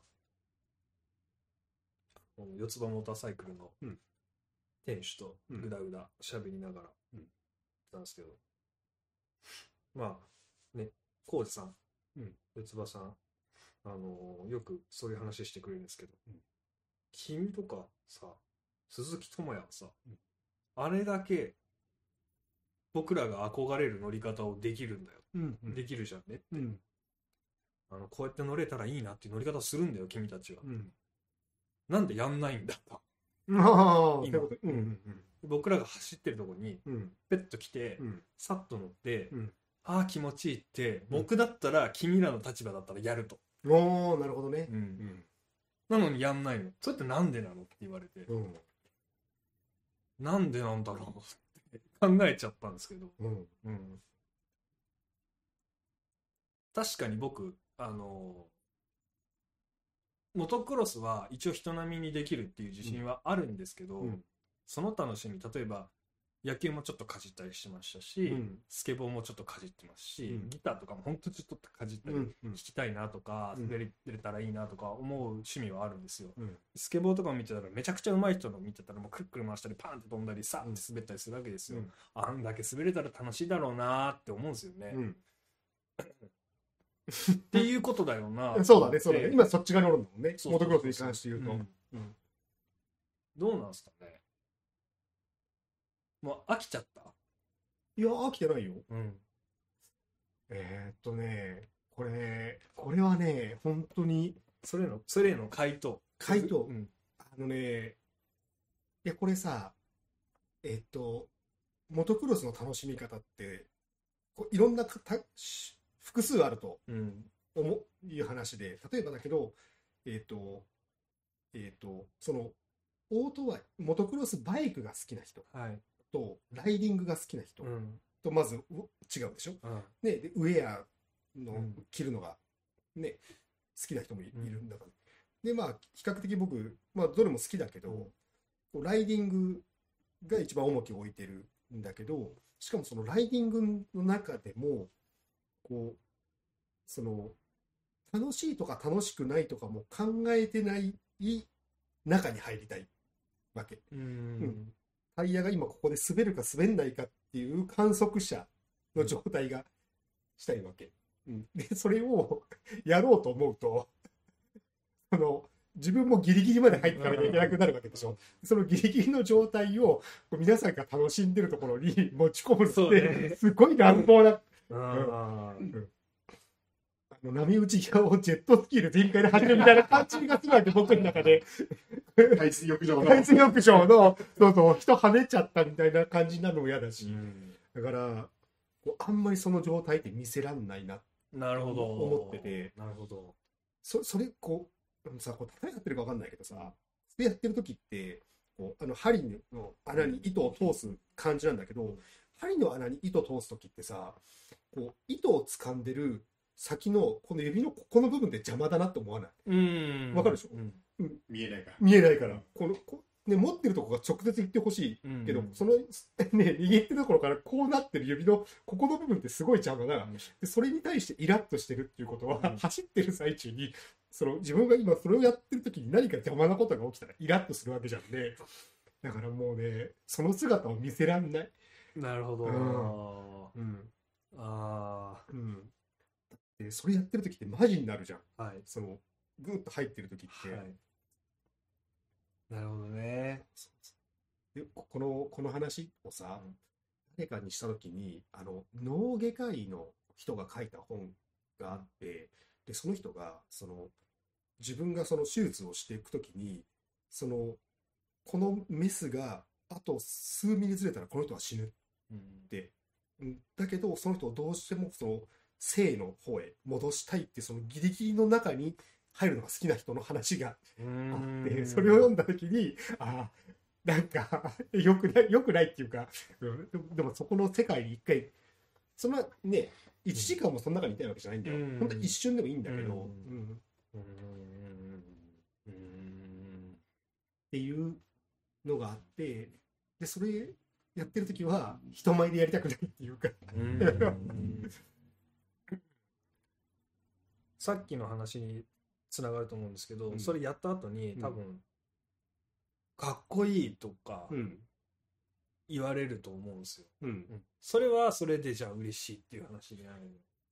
四つ葉モーターサイクルの店主とぐだぐだ喋りながらなんですけど、まあね、浩二さん、四つ葉さん、よくそういう話してくれるんですけど、君とかさ、鈴木智也はさ、あれだけ僕らが憧れる乗り方をできるんだよ、できるじゃんねって、こうやって乗れたらいいなっていう乗り方をするんだよ君たちは、なんでやんないんだと今、僕らが走ってるとこにペッと来て、さっと乗って、ああ気持ちいいって、僕だったら君らの立場だったらやると。 おー、なるほどね。 なのにやんないの。それってなんでなのって言われて、なんでなんだろうって考えちゃったんですけど、確かに僕モトクロスは一応人並みにできるっていう自信はあるんですけど、その楽しみ、例えば野球もちょっとかじったりしてましたし、スケボーもちょっとかじってますし、ギターとかも本当にちょっとかじったり、弾きたいなとか、滑れたらいいなとか思う趣味はあるんですよ。スケボーとか見てたらめちゃくちゃ上手い人の見てたらもうくるくる回したりパンって飛んだりさって滑ったりするわけですよ。あんだけ滑れたら楽しいだろうなって思うんですよね。っていうことだよな。 そうだね、そうだね。今そっち側におるんだもんね。モトクロスに関して言うと。 どうなんすかね。もう飽きちゃった？ いや、飽きてないよ。これはね、本当に。 それの回答。 いや、これさ、モトクロスの楽しみ方って、いろんな複数あるという話で、例えばだけど、その、オートバイ、モトクロスバイクが好きな人と、ライディングが好きな人と、まず違うでしょ。で、ウェアの着るのが、ね、好きな人もいるんだから。で、まあ、比較的僕、まあ、どれも好きだけど、ライディングが一番重きを置いてるんだけど、しかもそのライディングの中でも、楽しいとか楽しくないとかも考えてない中に入りたいわけ。タイヤが今ここで滑るか滑んないかっていう観測者の状態がしたいわけ。で、それをやろうと思うと、自分もギリギリまで入っていかなきゃいけなくなるわけでしょ。そのギリギリの状態を皆さんが楽しんでるところに持ち込むってすごい乱暴な。波打ち際をジェットスキーで全開で走るみたいな感じがするわけ、僕の中で。 海水浴場のそう人跳ねちゃったみたいな感じになるのも嫌だし、だからあんまりその状態って見せらんないなって思ってて、 なるほど。 それ例えやってるか分かんないけどさ、それやってる時って針の穴に糸を通す感じなんだけど、針の穴に糸を通す時ってさ、糸を掴んでる先のこの指のここの部分で邪魔だなって思わない？わかるでしょ？ 見えないから。 見えないから。持ってるとこが直接行ってほしいけど、そのね、握ってるところからこうなってる指のここの部分ってすごい邪魔だ。でそれに対してイラッとしてるっていうことは、走ってる最中に自分が今それをやってる時に何か邪魔なことが起きたらイラッとするわけじゃんね。だからもうね、その姿を見せらんない。 なるほど。 でそれやってる時ってマジになるじゃん。グーッと入ってる時って。 なるほどね。 でこの話をさ、誰かにした時に脳外科医の人が書いた本があって、 でその人が自分がその手術をしていくときにこのメスがあと数ミリずれたらこの人は死ぬって、だけどその人をどうしても生の方へ戻したいってそのギリギリの中に入るのが好きな人の話があって、それを読んだ時になんかよくないっていうか、でもそこの世界に一回そんなね1時間もその中にいたいわけじゃないんだよ。本当一瞬でもいいんだけど、っていうのがあって、でそれやってる時は人前でやりたくないっていうかさっきの話につながると思うんですけど、それやった後に多分、かっこいいとか言われると思うんですよ、それはそれでじゃあ嬉しいっていう話になる、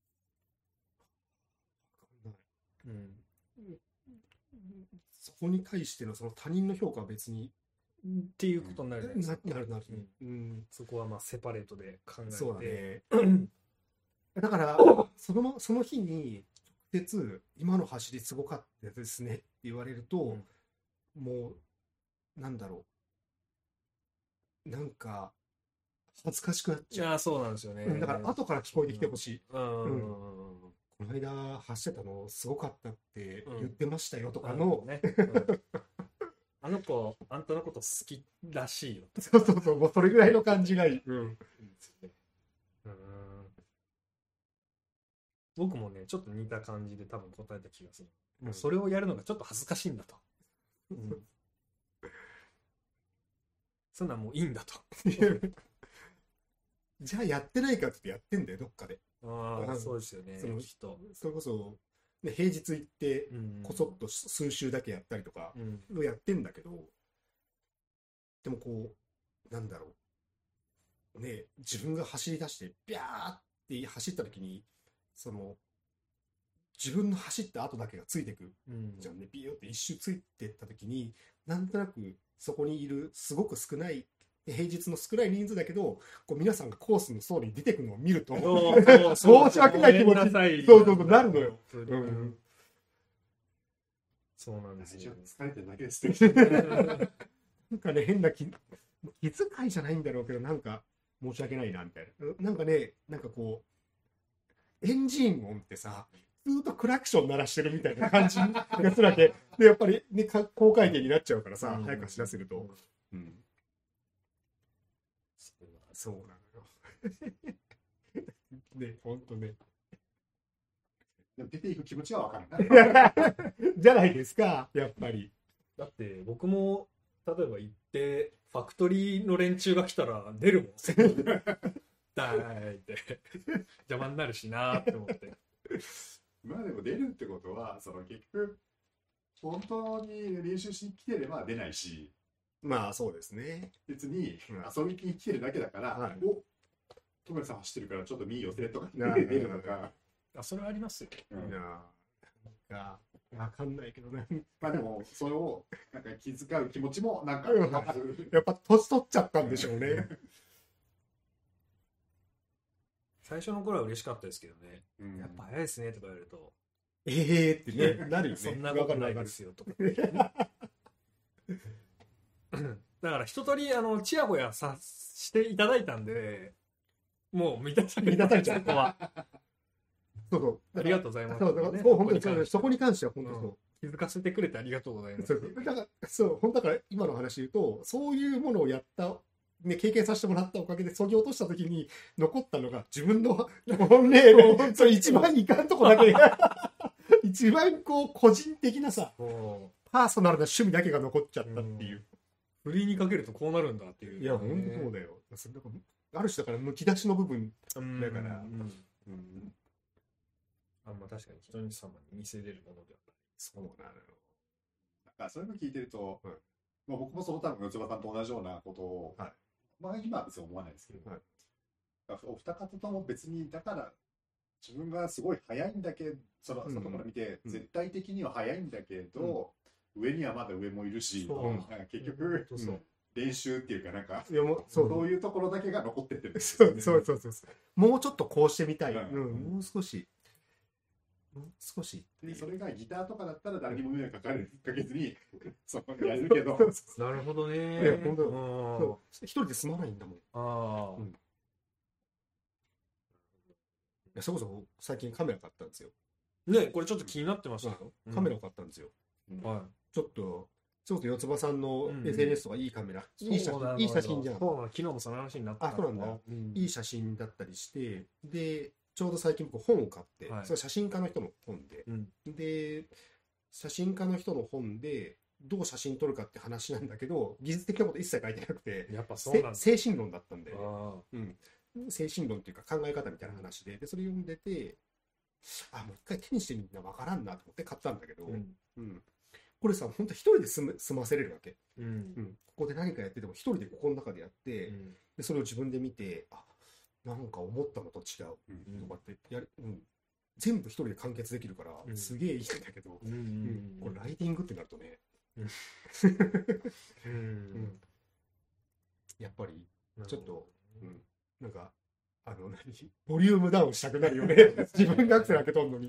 そこに対してのその他人の評価は別にっていうことになるじゃないですか。 なる、 そこはまあセパレートで考えて。 そうだね。だからその日に直接今の走りすごかったですねって言われると、もうなんだろう、なんか恥ずかしくなっちゃう。 いやそうなんですよね。 だから後から聞こえてきてほしい。この間走ってたのすごかったって言ってましたよとかの、 あの子あんたのこと好きらしいよ。 そうもうそれぐらいの感じがいい。 僕もねちょっと似た感じで多分答えた気がする。もうそれをやるのがちょっと恥ずかしいんだと。そんなんもういいんだと。 じゃあやってないかってやってんだよどっかで。 そうですよね。 それこそ、ね、平日行ってこそっと数週だけやったりとかやってんだけど、でもなんだろうね、自分が走り出してビャーって走った時に自分の走った後だけがついてくじゃんね、ビヨって一周ついてった時になんとなくそこにいるすごく少ない平日の少ない人数だけど皆さんがコースの層に出てくのを見ると申し訳ない気持ちになるのよ。 そうなんですよ。 疲れてるだけですね。 なんかね変な気遣いじゃないんだろうけど、なんか申し訳ないなみたいな。なんかねエンジン音ってさずっとクラクション鳴らしてるみたいな感じがするわけで、やっぱりね高回転になっちゃうからさ、早く走らせると。そうなのよ。ね、ほんとね。 でも出ていく気持ちは分かる。 じゃないですか、やっぱり。 だって僕も例えば行ってファクトリーの連中が来たら出るもん。だーいって邪魔になるしなーって思って。 まあでも出るってことは結局本当に練習しに来てれば出ないし。 まあそうですね。 別に遊びに来てるだけだから、お戸村さん走ってるからちょっと見よせとか出るのか。 それはありますよ。 わかんないけどね。 まあでもそれをなんか気遣う気持ちもなんか分かる。やっぱ年取っちゃったんでしょうね。 最初の頃は嬉しかったですけどね。やっぱ早いですねとか言われると。 ってねなるよね。 そんなことないですよとか。だから一通りチヤホヤさしていただいたんで、もう満たされちゃう。そうありがとうございます。 本当にそこに関しては本当そう気づかせてくれてありがとうございます。 本当だから今の話言うと、そういうものをやったね、経験させてもらったおかげで削ぎ落とした時に残ったのが自分の本命のそれ一番いかんとこだけ一番個人的なさパーソナルな趣味だけが残っちゃったっていう。 フリーにかけるとこうなるんだっていう。 いや本当そうだよ。ある種だからむき出しの部分だから。 まあ確かに人様に見せれるものではない。 そうなのよ。 なんかそういうの聞いてると、まあ僕も多分四つ葉さんと同じようなことを、まあ今は別に思わないですけど、お二方とも別にだから自分がすごい速いんだけど、外から見て絶対的には速いんだけど、上にはまだ上もいるし、結局練習っていうかなんかそういうところだけが残ってってる。 そうもうちょっとこうしてみたい。もう少し少しでそれがギターとかだったら誰にも迷惑かけずにそこにやるけどなるほどね。 いや本当一人で済まないんだもん。 ああ、 いやそこそこ最近カメラ買ったんですよ。 ね、これちょっと気になってましたよ。 カメラを買ったんですよ。 はい。 ちょっと四つ葉さんの SNS とかいいカメラ、いい写真じゃん。 そうなの、昨日もその話になった。 あ、そうなんだ。いい写真だったりして、で、ちょうど最近僕本を買って、それ写真家の人の本で、で、写真家の人の本で、どう写真撮るかって話なんだけど、技術的なこと一切書いてなくて、 やっぱそうなんだ。 精神論だったんで、精神論っていうか考え方みたいな話で、それ読んでて、あ、もう一回手にしてみるのは分からんなと思って買ったんだけど、これさ、本当一人で済ませれるわけ。ここで何かやってても一人でここの中でやって、でそれを自分で見て、あ、なんか思ったのと違うとかってやる、全部一人で完結できるから、すげえいいんだけど、これライティングってなるとね、やっぱりちょっと、なんかボリュームダウンしたくなるよね。自分がアクセル開けとんのに。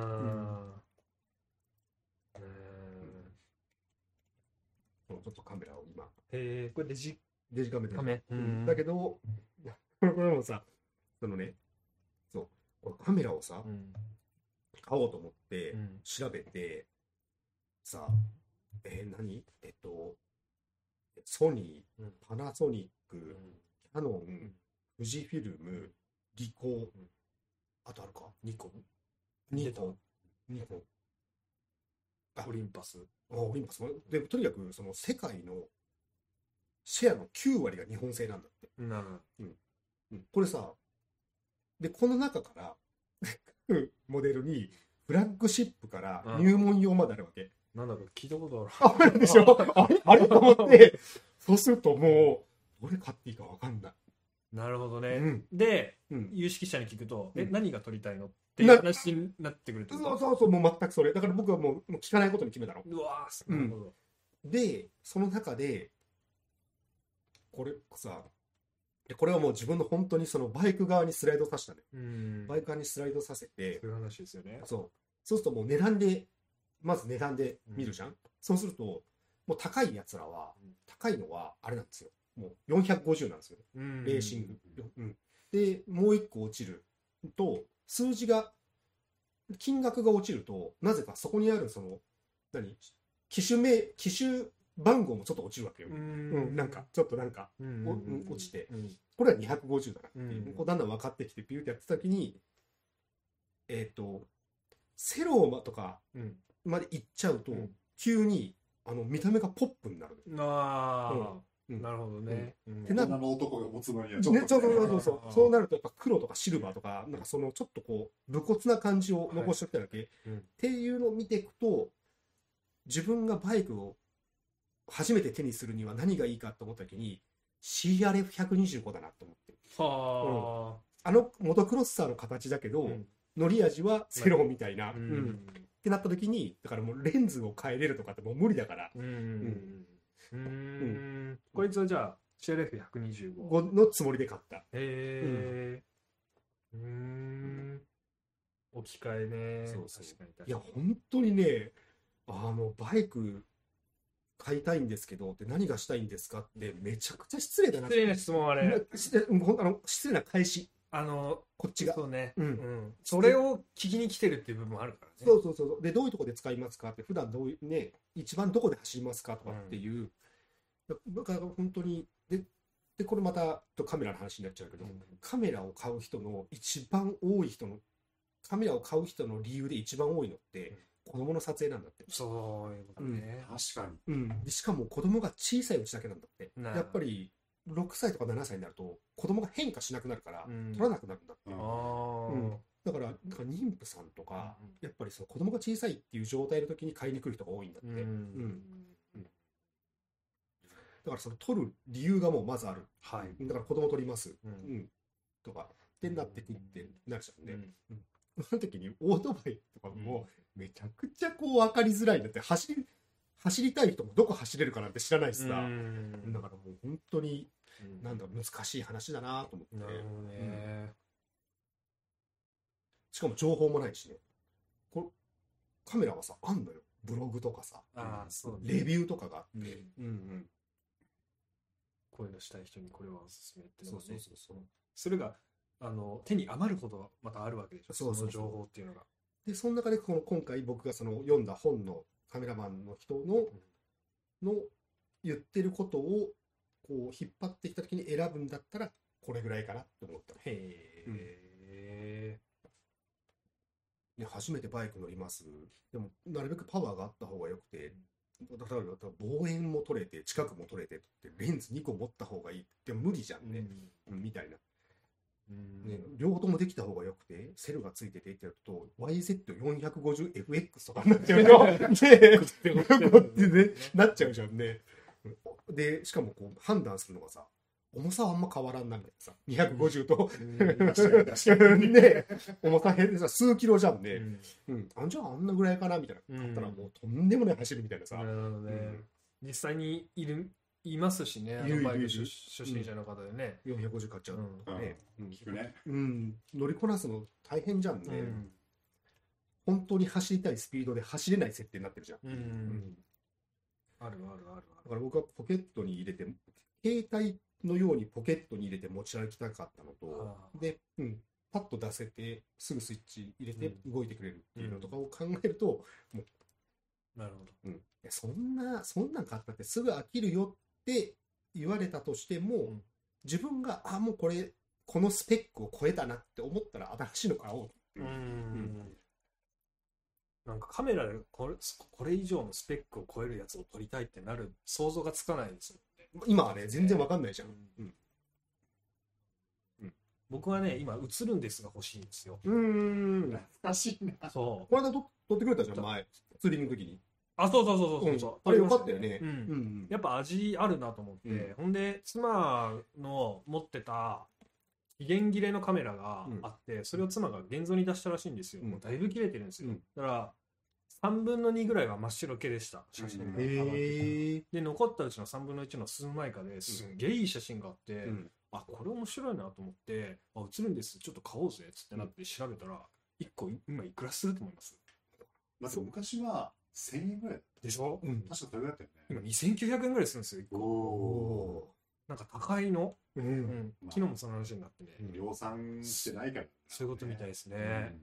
ちょっとカメラを今。 これデジカメラ。 だけど、これもさ、そのね、そう、このカメラをさ、買おうと思って調べて、さ、何ソニー、パナソニック、キャノン、富士フィルム、リコー、あとあるかニコンオリンパスで、とにかくその世界のシェアの9割が日本製なんだって。なるほど。これさ、でこの中からモデルにフラッグシップから入門用まであるわけ。 なんだろう、聞いたことある。 あるでしょ。あれと思って、そうするともうどれ買っていいか分かんない。 なるほどね。で、有識者に聞くと、何が撮りたいのっていう話になってくると。 そう、もう全くそれ。だから僕はもう聞かないことに決めたの。 うわー、なるほど。 で、その中で、これさ、これはもう自分の本当にそのバイク側にスライドさせたね。バイク側にスライドさせて、 そういう話ですよね。 そうするともうまず値段で見るじゃん。そうすると、もう高いやつらは、高いのはあれなんですよ。もう450なんですよ。レーシング。で、もう一個落ちると、金額が落ちると、なぜかそこにあるその、機種番号もちょっと落ちるわけよ。なんか、ちょっとなんか、落ちて、これは250だなっていう、だんだん分かってきて、ピューってやってた時に、セローマとかまで行っちゃうと、急に見た目がポップになる。なるほどね。 大人の男が持つのにはちょっとそうなるとやっぱ黒とかシルバーとかなんかそのちょっとこう武骨な感じを残しておきたいわけ、っていうのを見ていくと、自分がバイクを初めて手にするには何がいいかと思った時に CRF125 だなと思って、モトクロッサーの形だけど、乗り味はセロみたいな、ってなった時に、だからもうレンズを変えれるとかってもう無理だから。 こいつはじゃあ CRF125 のつもりで買った。 置き換えね。 確かに。いや本当にね、バイク買いたいんですけどって何がしたいんですかってめちゃくちゃ失礼だな。 失礼な質問あれ。 失礼な返し。こっちが。 そうね。それを聞きに来てるっていう部分もあるからね。 そう。で、どういうとこで使いますかって、普段どういうね、一番どこで走りますかとかっていう。だから本当に、で、これまたカメラの話になっちゃうけど、カメラを買う人の一番多い人の、カメラを買う人の理由で一番多いのって、子供の撮影なんだって。 そういうことね。 確かに。 でしかも子供が小さいうちだけなんだって。やっぱり、6歳とか7歳になると子供が変化しなくなるから撮らなくなるんだって。だから妊婦さんとかやっぱりその子供が小さいっていう状態の時に買いに来る人が多いんだって。だからその撮る理由がもうまずある。だから子供撮りますとかってなってくってなるじゃんね。その時にオートバイとかもめちゃくちゃこう分かりづらいんだって。走りたい人もどこ走れるかなんて知らないしさ、だからもう本当になんだろう、難しい話だなと思って。しかも情報もないしね。 カメラがさ、あんのよ。ブログとかさ、レビューとかがあって。 こういうのしたい人にこれはおすすめっていうのがね。それが、手に余るほどまたあるわけでしょ。その情報っていうのが。 で、その中で今回僕が読んだ本のカメラマンの人の言ってることをこう引っ張ってきた時に選ぶんだったらこれぐらいかなって思った。で初めてバイク乗ります。でもなるべくパワーがあった方がよくて、だから望遠も取れて近くも取れてってレンズ2個持った方がいいって無理じゃんね、みたいな。ね、両方ともできた方がよくてセルがついててってやると YZ450FX とかになっちゃうじゃんねなっちゃうじゃんね。でしかもこう判断するのがさ、重さはあんま変わらんなみたいなさ、250とね、重さ減ってさ数キロじゃんね、じゃああんなぐらいかなみたいな、だったらもうとんでもない走るみたいなさ。 実際にいますしね、バイク初心者の方でね、 450買っちゃうとかね、聞くね。乗りこなすの大変じゃんね。本当に走りたいスピードで走れない設定になってるじゃん。 ある。 だから僕はポケットに入れて、携帯のようにポケットに入れて持ち歩きたかったのと、で、パッと出せてすぐスイッチ入れて動いてくれるっていうのとかを考えると、もうなるほど。 そんなん買ったってすぐ飽きるよって言われたとしても、自分がもうこのスペックを超えたなって思ったら新しいの買おう。 なんかカメラでこれ以上のスペックを超えるやつを撮りたいってなる想像がつかないですよね。今はね全然わかんないじゃん。 僕はね今映るんですが欲しいんですよ。 懐かしいな。 そう。これだと撮ってくれたじゃん前ツーリングの時に。 そう。 あれよかったよね。 やっぱ味あるなと思って、ほんで妻の持ってた期限切れのカメラがあって、それを妻が現像に出したらしいんですよ。もうだいぶ切れてるんですよ。だから3分の2ぐらいは真っ白けでした写真が。で残ったうちの3分の1の数枚かですげえいい写真があって、これ面白いなと思って、映るんですちょっと買おうぜっつってなって調べたら1個今いくらすると思います？ 昔は1000円ぐらいでしょ。 確かそれぐらいだったよね。 今2900円ぐらいするんですよ1個。なんか高いの。昨日もその話になってね。 量産してないから。 そういうことみたいですね。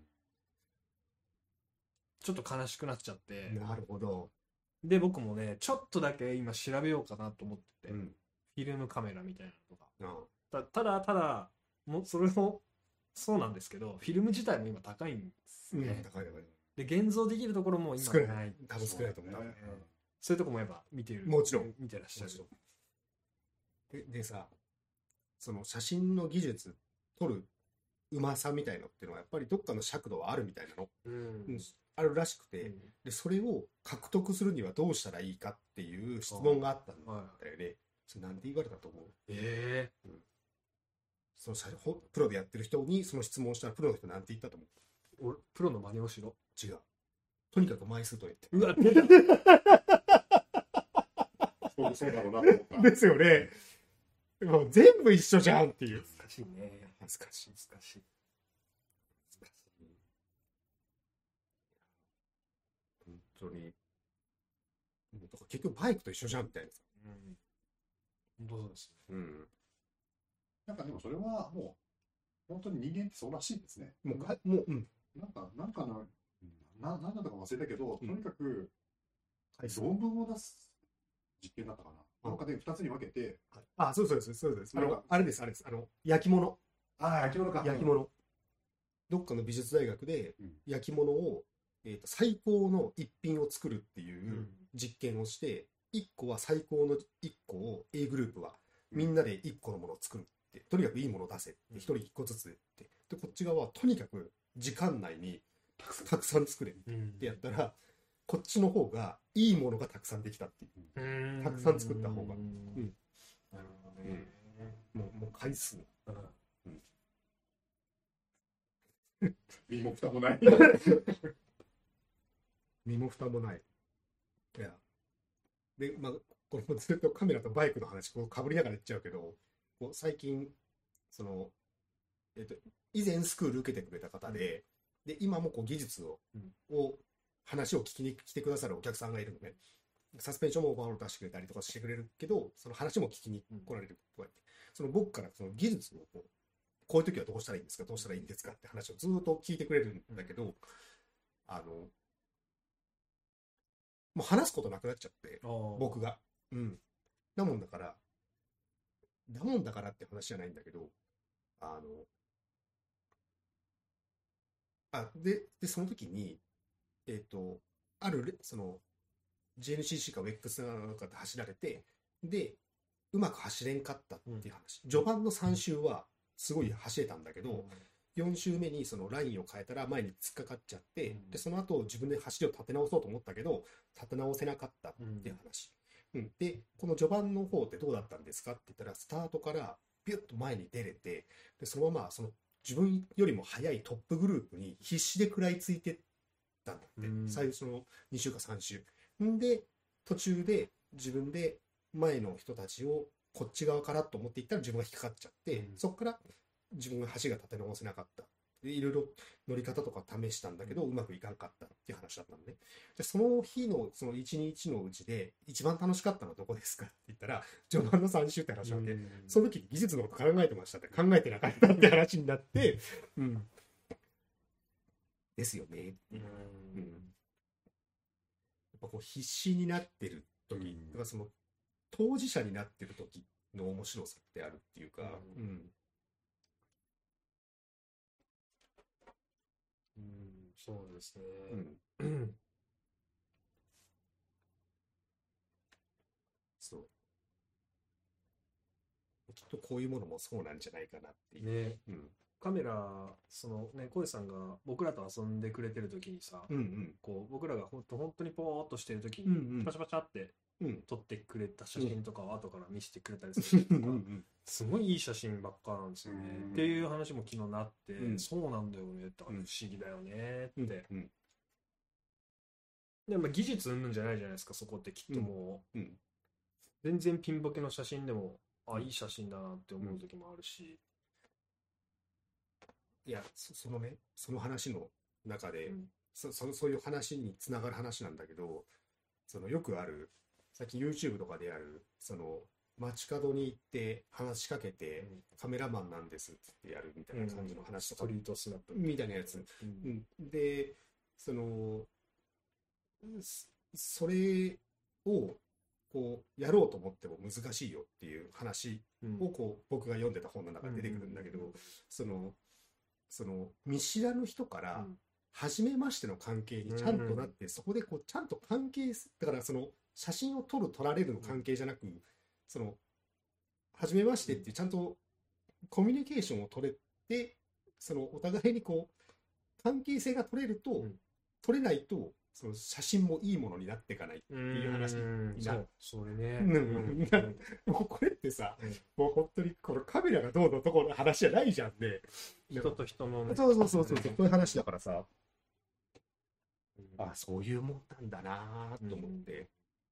ちょっと悲しくなっちゃって。 なるほど。 で僕もねちょっとだけ今調べようかなと思ってて、フィルムカメラみたいなのとか。ただもうそれもそうなんですけど、フィルム自体も今高いんですね。高い。で現像できるところも今ない。 多分少ないと思う。 そういうとこもやっぱ見てる。 もちろん見てらっしゃる。 でさ、その写真の技術撮るうまさみたいのっていうのはやっぱりどっかの尺度はあるみたいなの、あるらしくて、でそれを獲得するにはどうしたらいいかっていう質問があったんだよね。それなんて言われたと思う？そのプロでやってる人にその質問したらプロの人なんて言ったと思う？ 俺プロの真似をしろ。 違う。とにかく枚数と言って。 うわそうだろうなと思った。 ですよね。もう全部一緒じゃんっていう。 難しいね。 難しい。本当に。結局バイクと一緒じゃんみたいなさ。 そうですね。 なんかでもそれはもう本当に人間ってそうらしいですね。なんだったか忘れたけど、とにかく論文を出す実験だったかな。なんかで2つに分けて。 そうです。あれです。焼き物。 焼き物か。 焼き物。どっかの美術大学で焼き物を最高の一品を作るっていう実験をして、1個は最高の1個を A グループはみんなで1個のものを作るって、とにかくいいものを出せって1人1個ずつって、でこっち側はとにかく時間内にたくさん作れってやったら、こっちの方がいいものがたくさんできたっていう。たくさん作った方が。なるほどね。 もう回数。 身も蓋もない。 身も蓋もない。いや。で、これもずっとカメラとバイクの話、かぶりながら言っちゃうけど、最近、以前スクール受けてくれた方で、 で、今もこう技術を、話を聞きに来てくださるお客さんがいるので、サスペンションもオファーを出してくれたりとかしてくれるけど、その話も聞きに来られるとか言って、その僕からその技術をこういう時はどうしたらいいんですか、どうしたらいいんですかって話をずっと聞いてくれるんだけど、もう話すことなくなっちゃって、僕が。だもんだからって話じゃないんだけど、で、その時に、ある、その、GNCC か WEX なんかで走られて、で、うまく走れんかったっていう話。序盤の3周はすごい走れたんだけど、4周目にそのラインを変えたら前に突っかかっちゃって、で、その後自分で走りを立て直そうと思ったけど、立て直せなかったっていう話。で、この序盤の方ってどうだったんですかって言ったら、スタートからビュッと前に出れて、で、そのままその自分よりも速いトップグループに必死で食らいついてったんだって、最初の2週か3週。で、途中で自分で前の人たちをこっち側からと思っていったら自分が引っかかっちゃって、そこから自分が橋が立て直せなかった。いろいろ乗り方とか試したんだけど、うまくいかんかったっていう話だったのね。で、その日のその1日のうちで一番楽しかったのはどこですかって言ったら、序盤の3週って話なんで、その時技術のこと考えてましたって考えてなかったって話になって、ですよね。やっぱこう必死になってる時、だからその当事者になってる時の面白さってあるっていうか、 そうですね。 そう。きっとこういうものもそうなんじゃないかなっていう。 ね。カメラ、そのね、小石さんが僕らと遊んでくれてる時にさ、こう僕らが本当にポーっとしてる時に、パチャパチャって撮ってくれた写真とかを後から見せてくれたりするとか、すごいいい写真ばっかなんですよね。っていう話も昨日なって、そうなんだよね、だから不思議だよねって。でも技術うんぬんじゃないじゃないですか、そこってきっともう。全然ピンボケの写真でも、いい写真だなって思う時もあるし。 いや、そのね、その話の中で、そういう話につながる話なんだけど、そのよくある、最近 YouTube とかでやる、その街角に行って話しかけて、カメラマンなんですってやるみたいな感じの話とか、 ストリートスナップみたいなやつ。で、それをこうやろうと思っても難しいよっていう話をこう僕が読んでた本の中で出てくるんだけど、その見知らぬ人から初めましての関係にちゃんとなって、そこでこうちゃんと関係だからその写真を撮られるの関係じゃなく、その初めましてっていうちゃんとコミュニケーションを取れて、そのお互いにこう関係性が取れると、取れないとその写真もいいものになっていかないっていう話になる。 それね。 もうこれってさ、もう本当にこのカメラがどうのところの話じゃないじゃんね。 人と人のね。 そういう話だからさ。そういうもんなんだなと思って。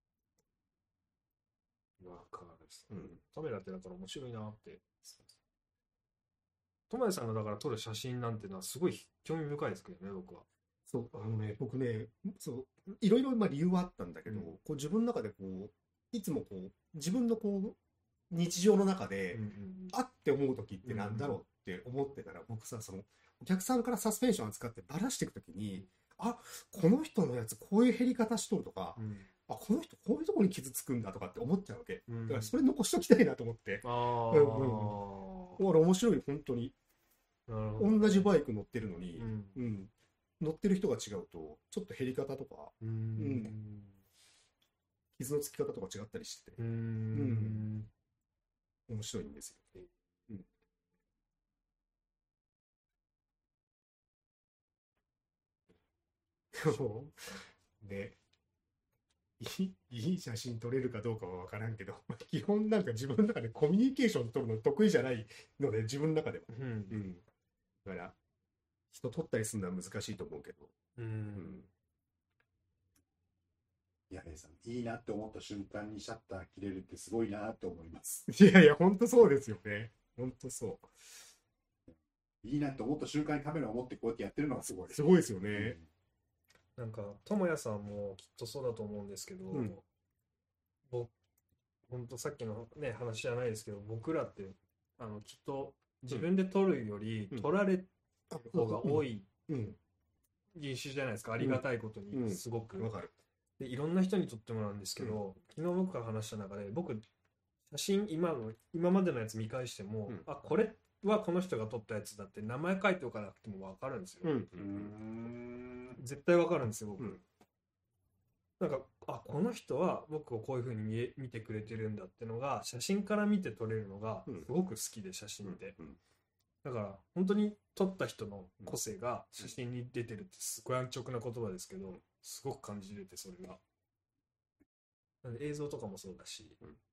わかるです。カメラってだから面白いなって。友也さんがだから撮る写真なんていうのはすごい興味深いですけどね、僕は。 そう、僕ね、いろいろ理由はあったんだけど、こう自分の中でこう、いつもこう、自分のこう、日常の中で、あって思う時ってなんだろうって思ってたら、僕さ、その、お客さんからサスペンションを扱ってばらしていくときに、この人のやつこういう減り方しとるとか、この人こういうところに傷つくんだとかって思っちゃうわけ。だからそれ残しときたいなと思って。俺面白い、本当に。同じバイク乗ってるのに、乗ってる人が違うとちょっと減り方とか、傷のつき方とか違ったりしてて、面白いんですよね。で、いい写真撮れるかどうかは分からんけど、基本なんか自分の中でコミュニケーション取るの得意じゃないので、自分の中では。だから人撮ったりするのは難しいと思うけど。 いや、レイさん、いいなって思った瞬間にシャッター切れるってすごいなって思います。 いやいや、本当そうですよね。本当そう。 いいなって思った瞬間にカメラを持ってこうやってやってるのがすごい。 すごいですよね。 なんか智也さんもきっとそうだと思うんですけど、本当さっきのね話じゃないですけど、僕らってきっと自分で撮るより撮られる方が多い人種じゃないですか。ありがたいことにすごく。でいろんな人に撮ってもらうんですけど、昨日僕が話した中で僕写真今までのやつ見返しても、あ、これはこの人が撮ったやつだって名前書いておかなくても分かるんですよ。絶対分かるんですよ僕。なんかこの人は僕をこういう風に見てくれてるんだってのが写真から見て撮れるのがすごく好きで、写真って。だから本当に撮った人の個性が写真に出てるってすごい安直な言葉ですけど、すごく感じれて、それが映像とかもそうだし、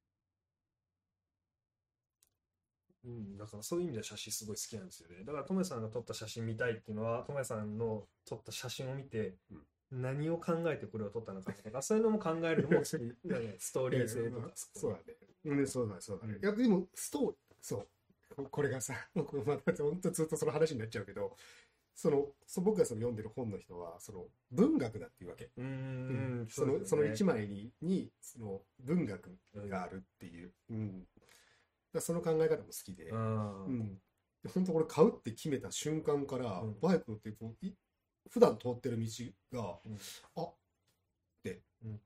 だからそういう意味では写真すごい好きなんですよね。だからトメさんが撮った写真見たいっていうのは、トメさんの撮った写真を見て、何を考えてこれを撮ったのかとか、そういうのも考えるのも好きストーリー性とか。 そうだね。そうだね。いや、でもこれがさ、僕また本当ずっとその話になっちゃうけど、僕が読んでる本の人は文学だっていうわけ。その一枚にその文学があるっていう、その考え方も好きで、本当これ買うって決めた瞬間から、バイクって普段通ってる道が、って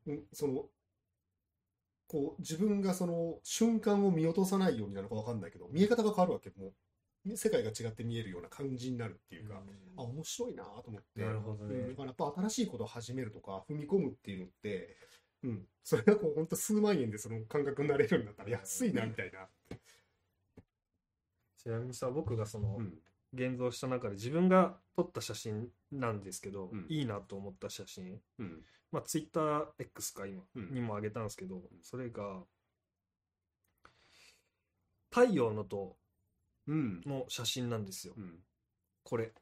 こう自分がその瞬間を見落とさないようになのか分かんないけど、見え方が変わるわけ。もう世界が違って見えるような感じになるっていうか、面白いなと思って。 なるほどね。 だからやっぱ新しいことを始めるとか踏み込むっていうのって、それがこう本当数万円でその感覚になれるんだったら安いなみたいな。 ちなみにさ、僕が現像した中で自分が撮った写真なんですけど、いいなと思った写真、TwitterX か今にもあげたんですけど、それが太陽の塔の写真なんですよ。これ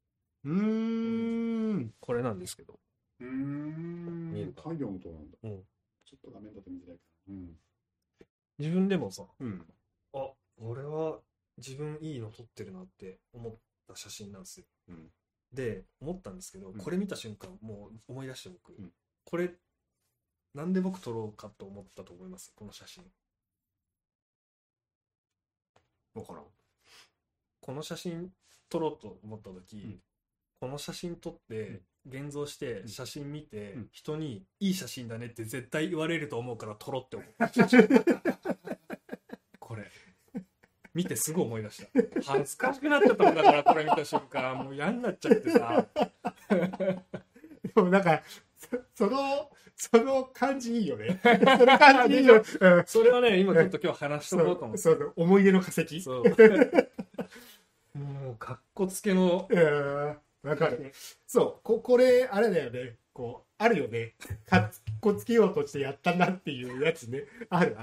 これなんですけど、 見えるか。太陽の塔なんだ。ちょっと画面だと見づらいかな。 自分でもさ、俺は自分いいの撮ってるなって思った写真なんですよ。で思ったんですけど、これ見た瞬間もう思い出して僕、これなんで僕撮ろうかと思ったと思います？この写真。 分からん。 この写真撮ろうと思った時、この写真撮って現像して写真見て、人にいい写真だねって絶対言われると思うから撮ろうって思う。これ見てすぐ思い出した。恥ずかしくなっちゃったもんだから、これ見た瞬間もう嫌になっちゃってさ。 でもなんかその感じいいよね。その感じいいよ。 それはね、今ちょっと今日話しとこうと思って。 思い出の化石。 もうかっこつけの。 わかる。これあれだよね。こうあるよね。かっこつけようとしてやったなっていうやつね。ある。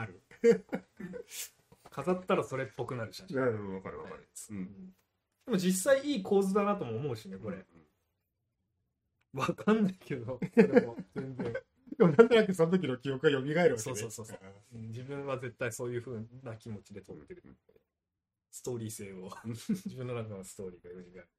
飾ったらそれっぽくなる写真。 わかる。 でも実際いい構図だなとも思うしね、これ。わかんないけど、それも全然。 でもなんとなくその時の記憶が蘇るわけね。 そう。自分は絶対そういう風な気持ちで撮ってる。ストーリー性を、自分の中のストーリーが蘇る。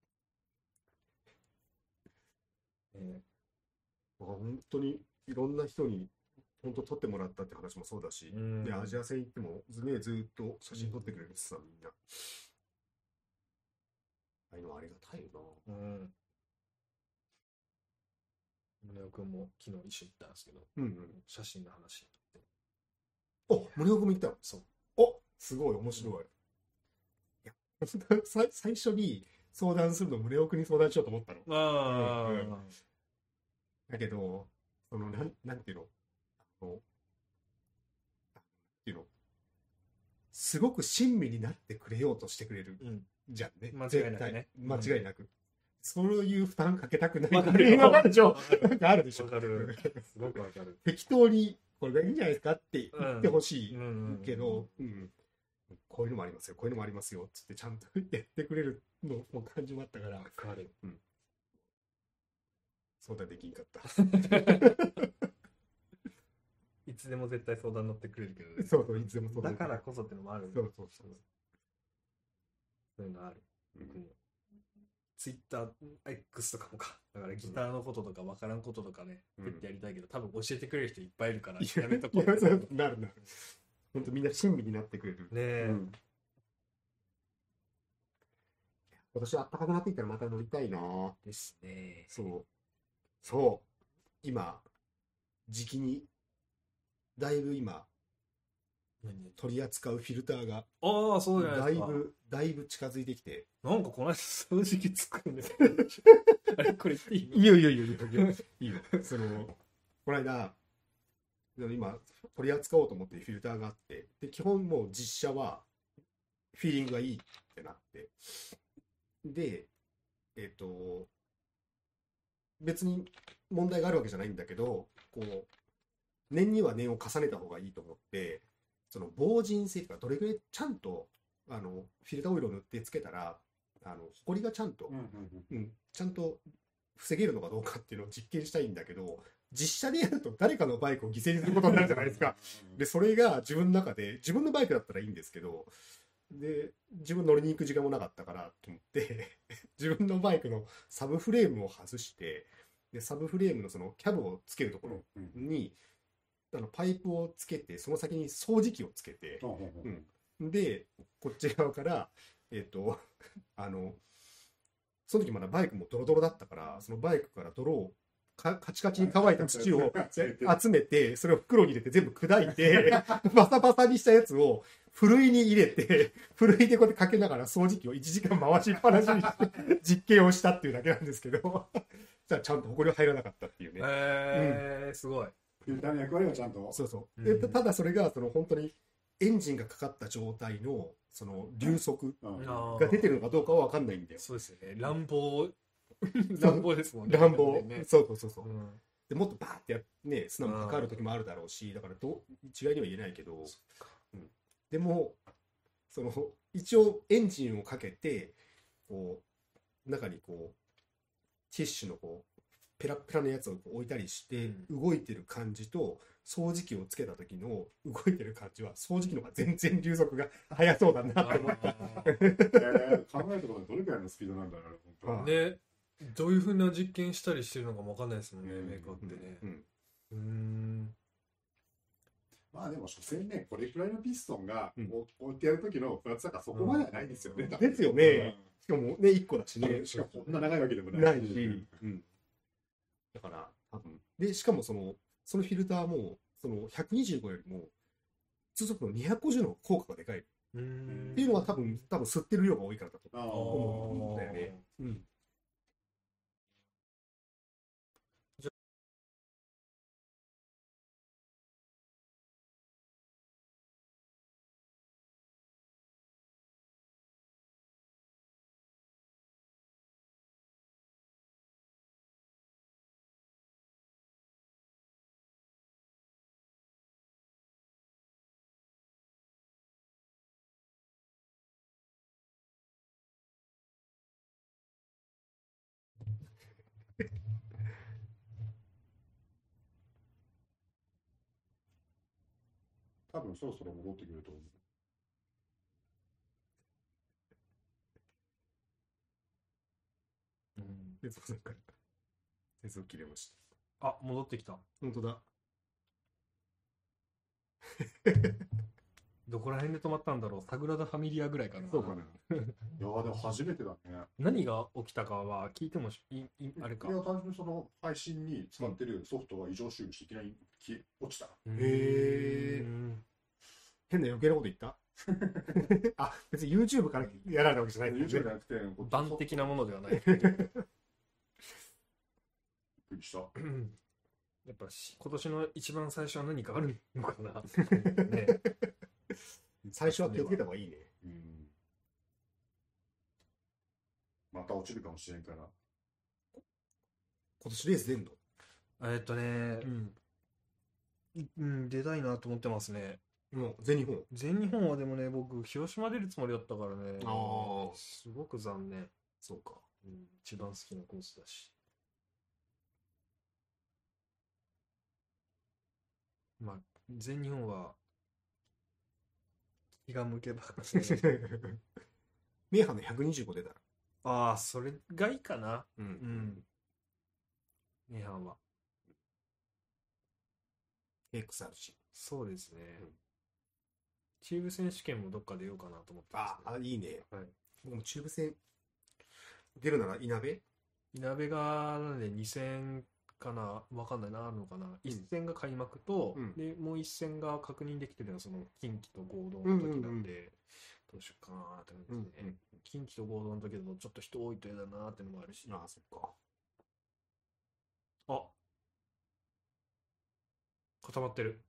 本当にいろんな人に本当撮ってもらったって話もそうだし、でアジア戦行ってもずっと写真撮ってくれるしさ、みんな。ああいうのありがたいよな。 宗男君も昨日一緒に行ったんですけど、写真の話になって。宗男君も行ったの？ そう。 すごい面白い。いや最初に相談するの宗男君に相談しようと思ったの。だけどなんていうの、すごく親身になってくれようとしてくれるじゃんね。 間違いなくね。 間違いなく。そういう負担かけたくない。 わかるでしょ。なんかあるでしょ。 わかる。すごくわかる。 適当にこれがいいんじゃないですかって言ってほしいけど、こういうのもありますよ、こういうのもありますよつってちゃんとやってくれるのも感じもあったから。わかる。 相談できんかった。 いつでも絶対相談乗ってくれるけどね。 そういつでも相談。 だからこそってのもある。 そう。 そういうのある。 ツイッター X とかもか。だからギターのこととか分からんこととかね、ってやりたいけど、多分教えてくれる人いっぱいいるから、やめとこう。 なる。本当みんな親身になってくれる。 ねえ。 今年暖かくなってきたらまた乗りたいな。 ですね。 そう。今、時期に、だいぶ今、取り扱うフィルターが、 そうじゃないですか。 だいぶ近づいてきて。 なんかこの間掃除機作るんですあれこれ言っていいの？いや。いいよ。この間、今、取り扱おうと思ってフィルターがあって、で、基本もう実写は、フィーリングがいいってなって、で、別に問題があるわけじゃないんだけど、こう、念には念を重ねた方がいいと思って、その防塵性とかどれぐらいちゃんとフィルターオイルを塗ってつけたらホコリがちゃんと、ちゃんと防げるのかどうかっていうのを実験したいんだけど、実写でやると誰かのバイクを犠牲にすることになるじゃないですか。でそれが自分の中で、自分のバイクだったらいいんですけど、で自分乗りに行く時間もなかったからと思って自分のバイクのサブフレームを外して、でサブフレームのそのキャブをつけるところに、パイプをつけて、その先に掃除機をつけて、でこっち側からその時まだバイクもドロドロだったから、そのバイクから泥をカチカチに乾いた土を集めて、それを袋に入れて全部砕いてバサバサにしたやつをふるいに入れて、ふるいでこうやってかけながら掃除機を1時間回しっぱなしにして実験をしたっていうだけなんですけどじゃあちゃんと埃は入らなかったっていうね。 すごい。 フィルターの役割はちゃんと。 でただそれが本当にエンジンがかかった状態のその流速が出てるのかどうかは分かんないんだよ。 そうですよね。乱暴ですもんね。乱暴。そう。でもっとバーってね、砂もかかる時もあるだろうし、だから一概には言えないけど、でも一応エンジンをかけて、こう中にこうティッシュのこうペラペラのやつを置いたりして動いてる感じと、掃除機をつけた時の動いてる感じは掃除機の方が全然流速が速そうだなって思って。 考えたことどれくらいのスピードなんだろう本当ね。どういうふうな実験したりしてるのかも分かんないですもんね、メーカーってね。 まあでも所詮ね、これくらいのピストンが置いてやる時のプラツがそこまではないですよね。 ですよね。しかもね1個だしね。 しかもこんな長いわけでもないし。だから多分で、しかもそのフィルターも125よりも通速の250の効果がでかいっていうのは多分吸ってる量が多いからだと思うんだよね。 多分そろそろ戻ってくると思う。 鉄道から鉄道切れました。 あ、戻ってきた。 本当だ。 どこら辺で止まったんだろう。サグラダ・ファミリアぐらいかな。 そうかな。 いやでも初めてだね。 何が起きたかは聞いてもあれか。 いや、単純にその配信に使ってるソフトが異常修理していきなり落ちた。 変な余計なこと言ったあ、別に YouTube からやられたわけじゃない。 YouTube じゃなくて、 弾的なものではない。びっくりした。 やっぱ今年の一番最初は何かあるのかな。ね、 最初は気をつけた方がいいね。 また落ちるかもしれんから。 今年レース出んの？ 出たいなと思ってますね。 全日本はでもね、僕広島出るつもりだったからね。すごく残念。 そうか。 一番好きなコースだし。まあ全日本は気が向けば名阪の125出たらああ、それがいいかな。うん。涅槃は。 XRC。 そうですね。チューブ選手権もどっか出ようかなと思ってます、 ね。あ、いいね。 はい。 僕もチューブ戦出るならいなべが、なんで2戦かな、わかんないな、あるのかな。1戦が開幕と、で、もう1戦が確認できてるのは、その、近畿と合同の時なんで、どうしようかなって感じですね。近畿と合同の時だと、ちょっと人多いと嫌だなってのもあるし。 ああ、そっか。 あ、固まってる。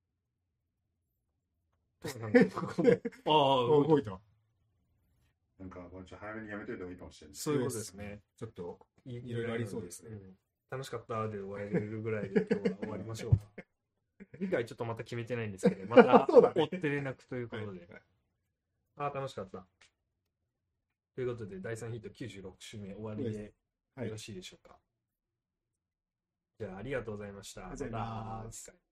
ああ、 動いた。 なんか、早めにやめといた方がいいかもしれない。 そういうことですね。 ちょっと、いろいろありそうですね。 楽しかったで終われるぐらいで今日は終わりましょうか。次回ちょっとまた決めてないんですけど、また追って連絡ということで。ああ、楽しかった。ということで、第3ヒット96周目終わりでよろしいでしょうか。じゃあ、ありがとうございました。 ありがとうございます。